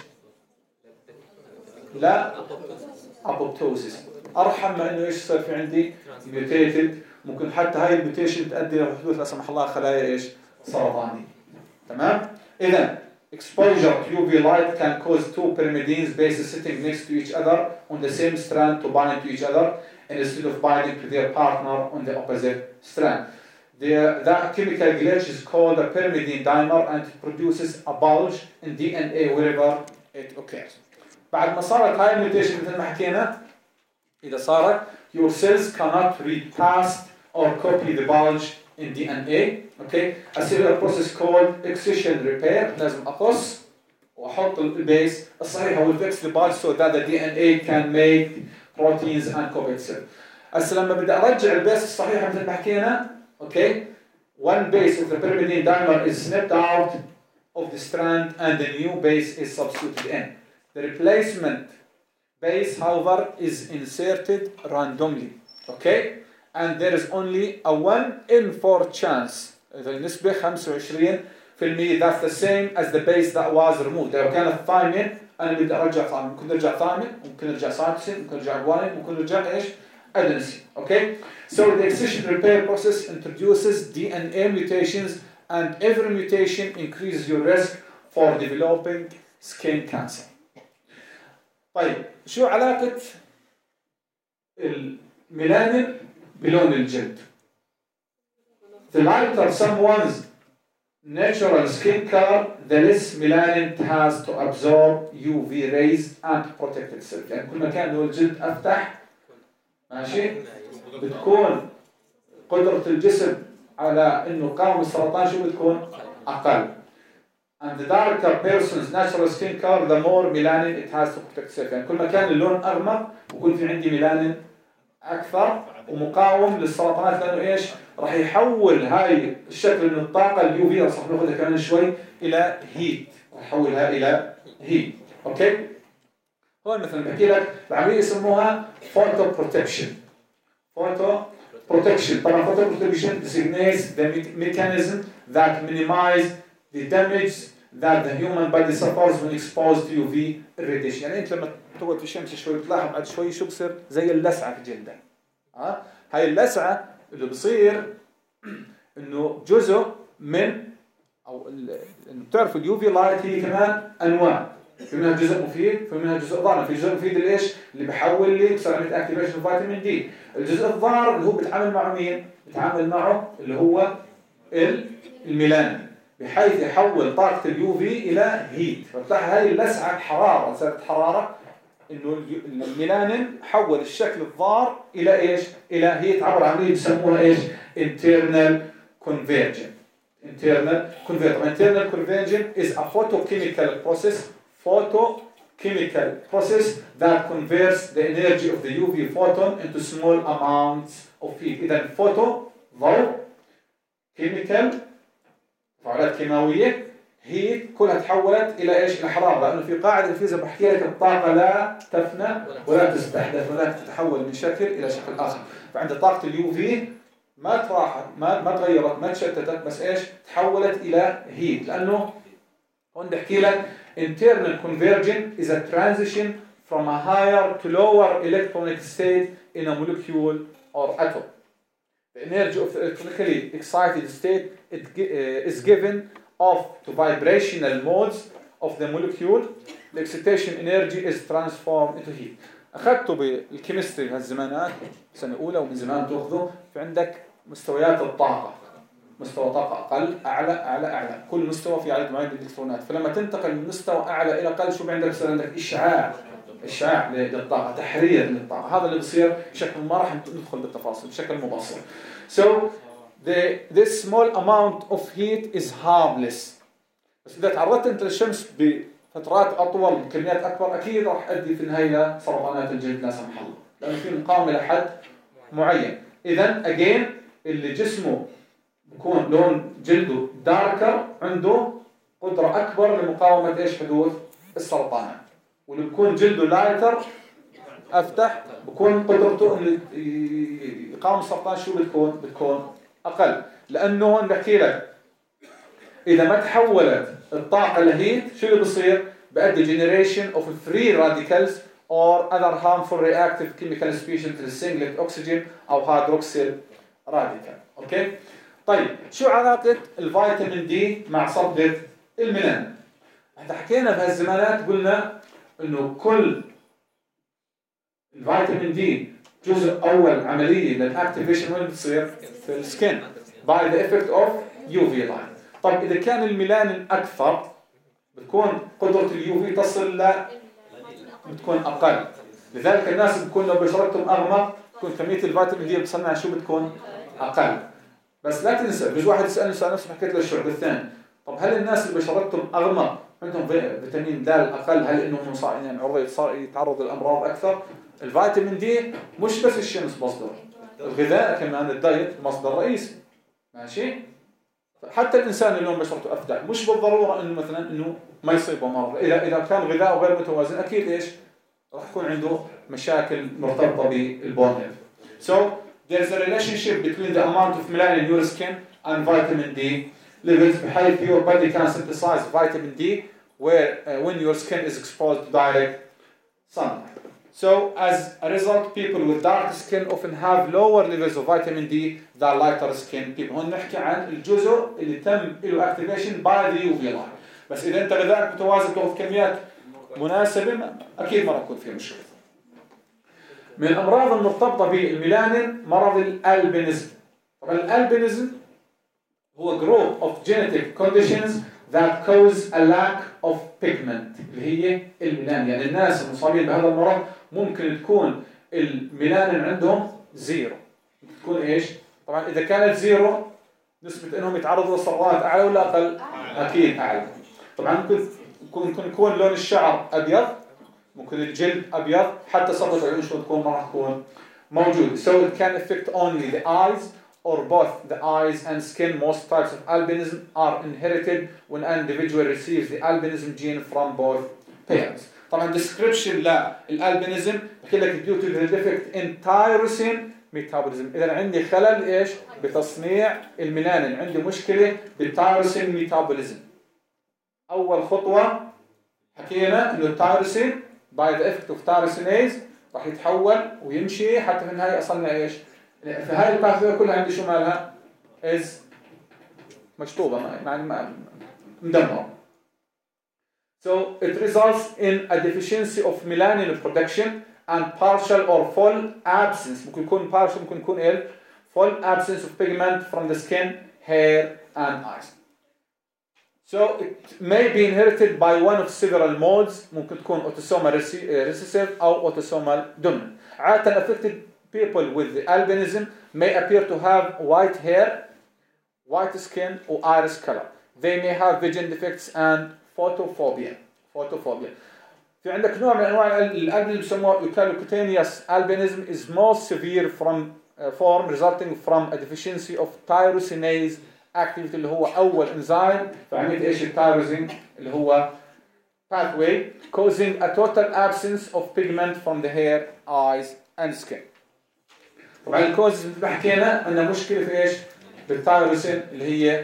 لا أبوبتوسيس. أرحم ما إنه إيش صار في عندي؟ ميوتيتد. ممكن حتى هاي الميوتيشن تؤدي لحدوث لا سمح الله خلايا إيش؟ سرطانية. تمام؟ إذا exposure to U V light can cause two pyrimidines bases sitting next to each other on the same strand to bind to each other instead of binding to their partner on the opposite strand. The, that chemical glitch is called a pyrimidine dimer and it produces a bulge in D N A wherever it occurs. بعد ما صارت هاي الميوتيشن مثل ما حكينا، إذا صارت your cells cannot read past or copy the bulge in D N A. Okay, a cellular process called excision repair. لازم أقص وأحط البيس الصحيح أو fix the bulge so that the D N A can make proteins and copy itself. هسه لما بدي أرجع البيس الصحيح مثل ما حكينا، okay, one base of the pyrimidine dimer is snipped out of the strand and the new base is substituted in. The replacement base, however, is inserted randomly. Okay. And there is only a one in four chance. إذا النسبة خمسة وعشرين بالمئة. That's the same as the base that was removed. لو كان الثايمين أنا بدي أرجع ثايمين، ممكن نرجع ثايمين، ممكن نرجع سايتوسين، ممكن نرجع جوانين، ممكن نرجع إيش؟ أدينوسين. Okay. So the excision repair process introduces D N A mutations, and every mutation increases your risk for developing skin cancer. طيب شو علاقة الميلانين بلون الجلد؟ The lighter someone's natural skin color, the less melanin it has to absorb U V rays and protect itself. يعني كل ما كان لون الجلد أفتح، ماشي، بتكون قدرة الجسم على إنه يقاوم السرطان شو بتكون؟ أقل. And the darker person's natural skin color, the more melanin it has to protect itself. يعني كل ما كان اللون أغمق بكون في عندي ميلانين أكثر ومقاوم للسرطانات، لأنه إيش؟ راح يحول هاي الشكل من الطاقة اليو في، راح ناخذها كمان شوي، إلى هيت، راح يحولها إلى هيت. أوكي؟ هون مثلا بحكي لك العملية يسموها photo protection. photo protection. طبعا photo protection designates the mechanism that minimize the damage that the human body suffers when exposed to U V radiation. يعني أنت لما تقعد في الشمس شوي بتلاحظ بعد شوي شو بصير؟ زي اللسعة في جلدك. ها؟ هاي اللسعة اللي بصير إنه جزء من أو إنه بتعرف اليو في لايت هي كمان أنواع. في منها جزء مفيد، في منها جزء ضار. في جزء مفيد اللي إيش؟ اللي بحول لي بصير عملية أكتيفيشن فيتامين دي. الجزء الضار اللي هو بتعامل معه مين؟ بتعامل معه اللي هو الميلانين، بحيث يحول طاقة اليو في إلى هيت. فبتلاحظ هاي اللسعة حرارة، صارت حرارة إنه الميلانين حول الشكل الضار إلى إيش؟ إلى هيت عبر عملية بسموها إيش؟ internal conversion. internal conversion. internal conversion is a photochemical process. photochemical process that converts the energy of the U V photon into small amounts of heat. إذا photo ضوء، chemical تفاعلات كيماوية، هيت كلها تحولت إلى إيش؟ إلى حرارة، لأنه في قاعدة الفيزياء بحكي لك الطاقة لا تفنى ولا تستحدث ولا تتحول من شكل إلى شكل آخر. فعند طاقة اليو في ما تراحت، ما ما تغيرت، ما تشتتت، بس إيش؟ تحولت إلى هيت. لأنه هون بحكي لك internal conversion is a transition from a higher to lower electronic state in a molecule or atom. The energy of the electronically excited state it, uh, is given off to vibrational modes of the molecule. The excitation energy is transformed into heat. أخذته بالكيمستري هالزمانات سنة أولى ومن زمان تأخذه. في عندك مستويات الطاقة. مستوى طاقة أقل، أعلى أعلى أعلى، كل مستوى في عدد معين من الإلكترونات. فلما تنتقل من مستوى أعلى إلى أقل شو عندك؟ بصير عندك إشعاع إشعاع للطاقة، تحرير للطاقة. هذا اللي بصير بشكل ما راح ندخل بالتفاصيل بشكل مبسط. So the this small amount of heat is harmless. بس إذا تعرضت أنت للشمس بفترات أطول بكميات أكبر أكيد راح أدي في النهاية سرطانات الجلد لا سمح الله، لأنه في مقاومة لحد معين. إذا again اللي جسمه بكون لون جلده داركر عنده قدرة أكبر لمقاومة إيش؟ حدوث السرطانات. واللي بكون جلده لايتر أفتح بكون قدرته إنه يقاوم السرطان شو بتكون؟ بتكون أقل. لأنه بحكي لك إذا ما تحولت الطاقة لهيت شو اللي بصير؟ بأدي generation of free radicals or other harmful reactive chemical species to the singlet oxygen أو hydroxyl radical. أوكي؟ طيب شو علاقة الفيتامين دي مع صبغة الميلانين؟ احنا حكينا في هالزمانات قلنا إنه كل الفيتامين دي جزء أول عملية للأكتيفيشن وين بتصير؟ في السكين by the effect of يو في light. طيب إذا كان الميلانين أكثر بتكون قدرة اليو في تصل ل بتكون أقل. لذلك الناس بتكون لو بشرتهم أغمق تكون كمية الفيتامين دي بتصنع شو بتكون أقل. بس لا تنسى بيجي واحد يسألني سؤال نفسه حكيت له الشعور الثاني، طب هل الناس اللي بشرتهم أغمق عندهم فيتامين د أقل؟ هل إنهم صار يعني عرضة صار يتعرض للأمراض أكثر؟ الفيتامين دي مش بس الشمس مصدر، الغذاء كمان الدايت مصدر رئيسي. ماشي؟ حتى الإنسان اللي لون بشرته أفتح مش بالضرورة إنه مثلا إنه ما يصيبه مرض. إذا إذا كان غذاءه غير متوازن أكيد إيش راح يكون عنده مشاكل مرتبطة بالبون هيلث. So there is a relationship between the amount of melanin in your skin and vitamin D levels بحيث your body can synthesize vitamin D where uh, when your skin is exposed to direct sunlight. So as a result people with dark skin often have lower levels of vitamin D than lighter skin people. هون نحكي عن الجزء اللي تم له activation by the يو في light. بس إذا أنت غذائك متوازن تأخذ كميات مناسبة أكيد ما راح يكون فيه مشكلة. من الأمراض المرتبطة بالميلانين مرض الألبينيزم. طبعا الألبينيزم هو group of genetic conditions that cause a lack of pigment اللي هي الميلانين. يعني الناس المصابين بهذا المرض ممكن تكون الميلانين عندهم زيرو. تكون إيش؟ طبعا إذا كانت زيرو نسبة إنهم يتعرضوا للسرطانات أعلى ولا أقل؟ أكيد أعلى. طبعا ممكن ممكن يكون لون الشعر أبيض، ممكن الجلد أبيض، حتى صبغة العيون شو تكون ما راح تكون موجود. So it can affect only the eyes or both the eyes and skin. Most types of albinism are inherited when an individual receives the albinism gene from both parents. طبعا description للألبينيزم بحكي لك due to the defect in tyrosine metabolism. إذا عندي خلل إيش بتصنيع الميلانين، عندي مشكلة بالتايروسين ميتابوليزم. أول خطوة حكينا إنه التايروسين by the effect of tyrosinase راح يتحول ويمشي حتى في النهاية أصلنا إيش؟ في هاي الباثوي كلها عندي شو مالها؟ is مشطوبة يعني مدمرة. So it results in a deficiency of melanin production and partial or full absence. ممكن يكون partial ممكن يكون إيه؟ full absence of pigment from the skin, hair and eyes. So it may be inherited by one of several modes. ممكن تكون autosomal recessive أو autosomal dominant. عادة affected people with the albinism may appear to have white hair, white skin or iris color. They may have vision defects and photophobia. Photophobia. في عندك نوع من أنواع الألبينيزم يسموه eukaryotineous albinism is most severe from uh, form resulting from a deficiency of tyrosinase activity اللي هو أول إنزيم في عملية إيش التايروزين اللي هو pathway causing a total absence of pigment from the hair, eyes and skin. طبعا الكوز اللي حكينا أن مشكلة في إيش بالتايروزين اللي هي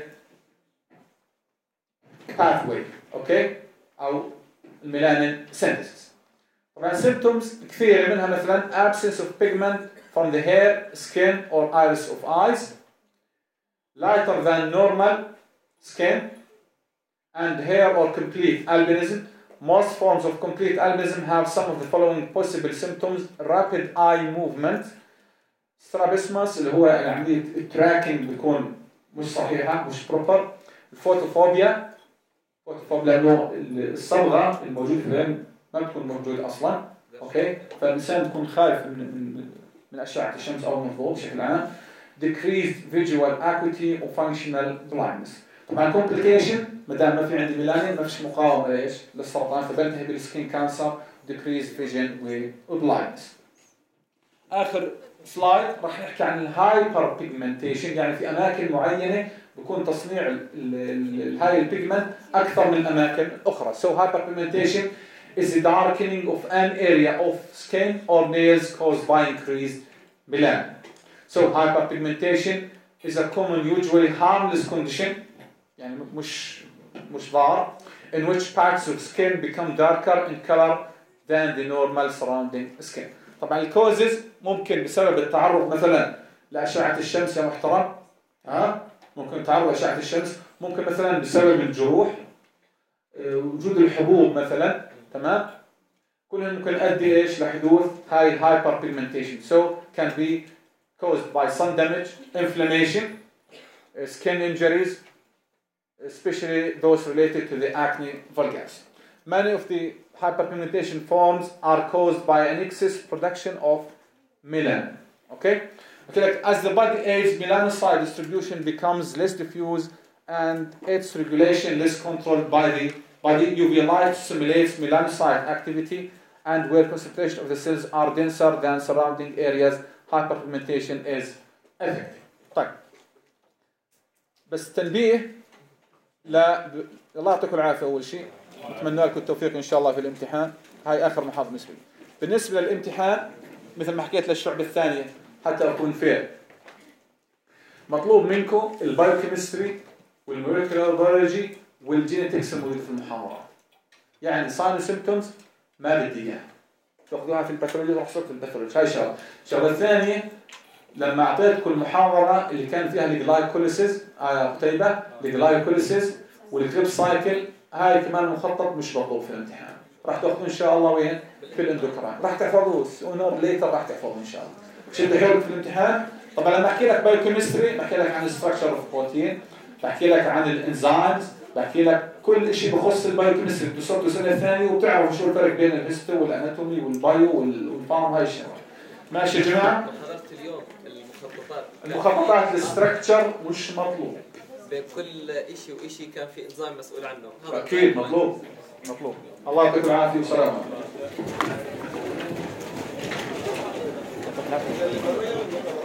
pathway أوكي أو الميلانين synthesis. طبعا symptoms كثيرة منها مثلا absence of pigment from the hair, skin or iris of eyes, lighter than normal skin and hair or complete albinism. Most forms of complete albinism have some of the following possible symptoms: rapid eye movement, strabismus اللي هو عملية tracking بيكون مش صحيحة، مش بروبر. الفوتوفوبيا، فوتوفوبيا لأنه الصبغة الموجودة في العين ما بتكون موجودة أصلا، أوكي؟ فالإنسان بيكون خايف من من من أشعة الشمس أو من الضوء بشكل عام. decreased visual acuity و functional blindness. طبعا complication ما دام ما في عندي ميلانين ما فيش مقاومة لإيش؟ للسرطان، فبنتهي بالسكين كانسر، decreased vision و blindness. آخر سلايد راح نحكي عن الهايبر بيجمنتيشن، يعني في أماكن معينة بيكون تصنيع الهاي البيجمنت أكثر من الأماكن الأخرى. So hyperpigmentation is the darkening of an area of skin or nails caused by increased melanin. So hyperpigmentation is a common, usually harmless condition, يعني مش مش ضار, in which parts of skin become darker in color than the normal surrounding skin. طبعا الكوزز ممكن بسبب التعرض مثلا لأشعة الشمس يا محترم، ها ممكن تعرض لأشعة الشمس، ممكن مثلا بسبب الجروح، وجود الحبوب مثلا، تمام، كلها ممكن يؤدي ايش لحدوث هاي hyper pigmentation. So can be caused by sun damage, inflammation, skin injuries, especially those related to the acne vulgaris. Many of the hyperpigmentation forms are caused by an excess production of melanin. Okay? Okay, like as the body ages, melanocyte distribution becomes less diffuse and its regulation less controlled by the body. U V light stimulates melanocyte activity, and where concentration of the cells are denser than surrounding areas, hyperpigmentation is effective. طيب. بس تنبيه، لا ب... الله يعطيكم العافية أول شيء. أتمنى لكم التوفيق إن شاء الله في الامتحان. هاي آخر محاضرة بالنسبة لي. بالنسبة للامتحان مثل ما حكيت للشعب الثانية حتى أكون فير، مطلوب منكم البايوكيمستري والموليكولار بيولوجي والجينيتكس الموجودة في المحاضرة. يعني ساين وسيمبتومز ما بدي إياها، تأخذوها في الباثولوجي وراح صرت في الباثولوجي. هاي شغلة. الشغلة الثانية، لما أعطيتكم المحاضرة اللي كان فيها الجلايكوليسيس آه قتيبة الجلايكوليسيس والكريب سايكل، هاي كمان مخطط مش مطلوب في الامتحان. راح تاخذوه إن شاء الله وين؟ في الاندوكراين. راح تحفظوه سونر ليتر، راح تحفظوه إن شاء الله. شد حيلك في الامتحان. طبعا لما أحكي لك بايوكيمستري بحكي لك عن الستراكشر اوف بروتين، بحكي لك عن الانزيمز، بحكي لك كل شيء بخص البايوكيمستري. بتصيروا السنة الثانية وبتعرفوا شو الفرق بين الهيستو والاناتومي والبايو والفارم. هاي الشغلات. ماشي يا جماعة؟ حضرت اليوم المخططات. المخططات الستراكشر مش مطلوب. بين كل شيء وشيء كان في انزيم مسؤول عنه. أكيد مطلوب. مطلوب. الله يعطيكم العافية وسلامة.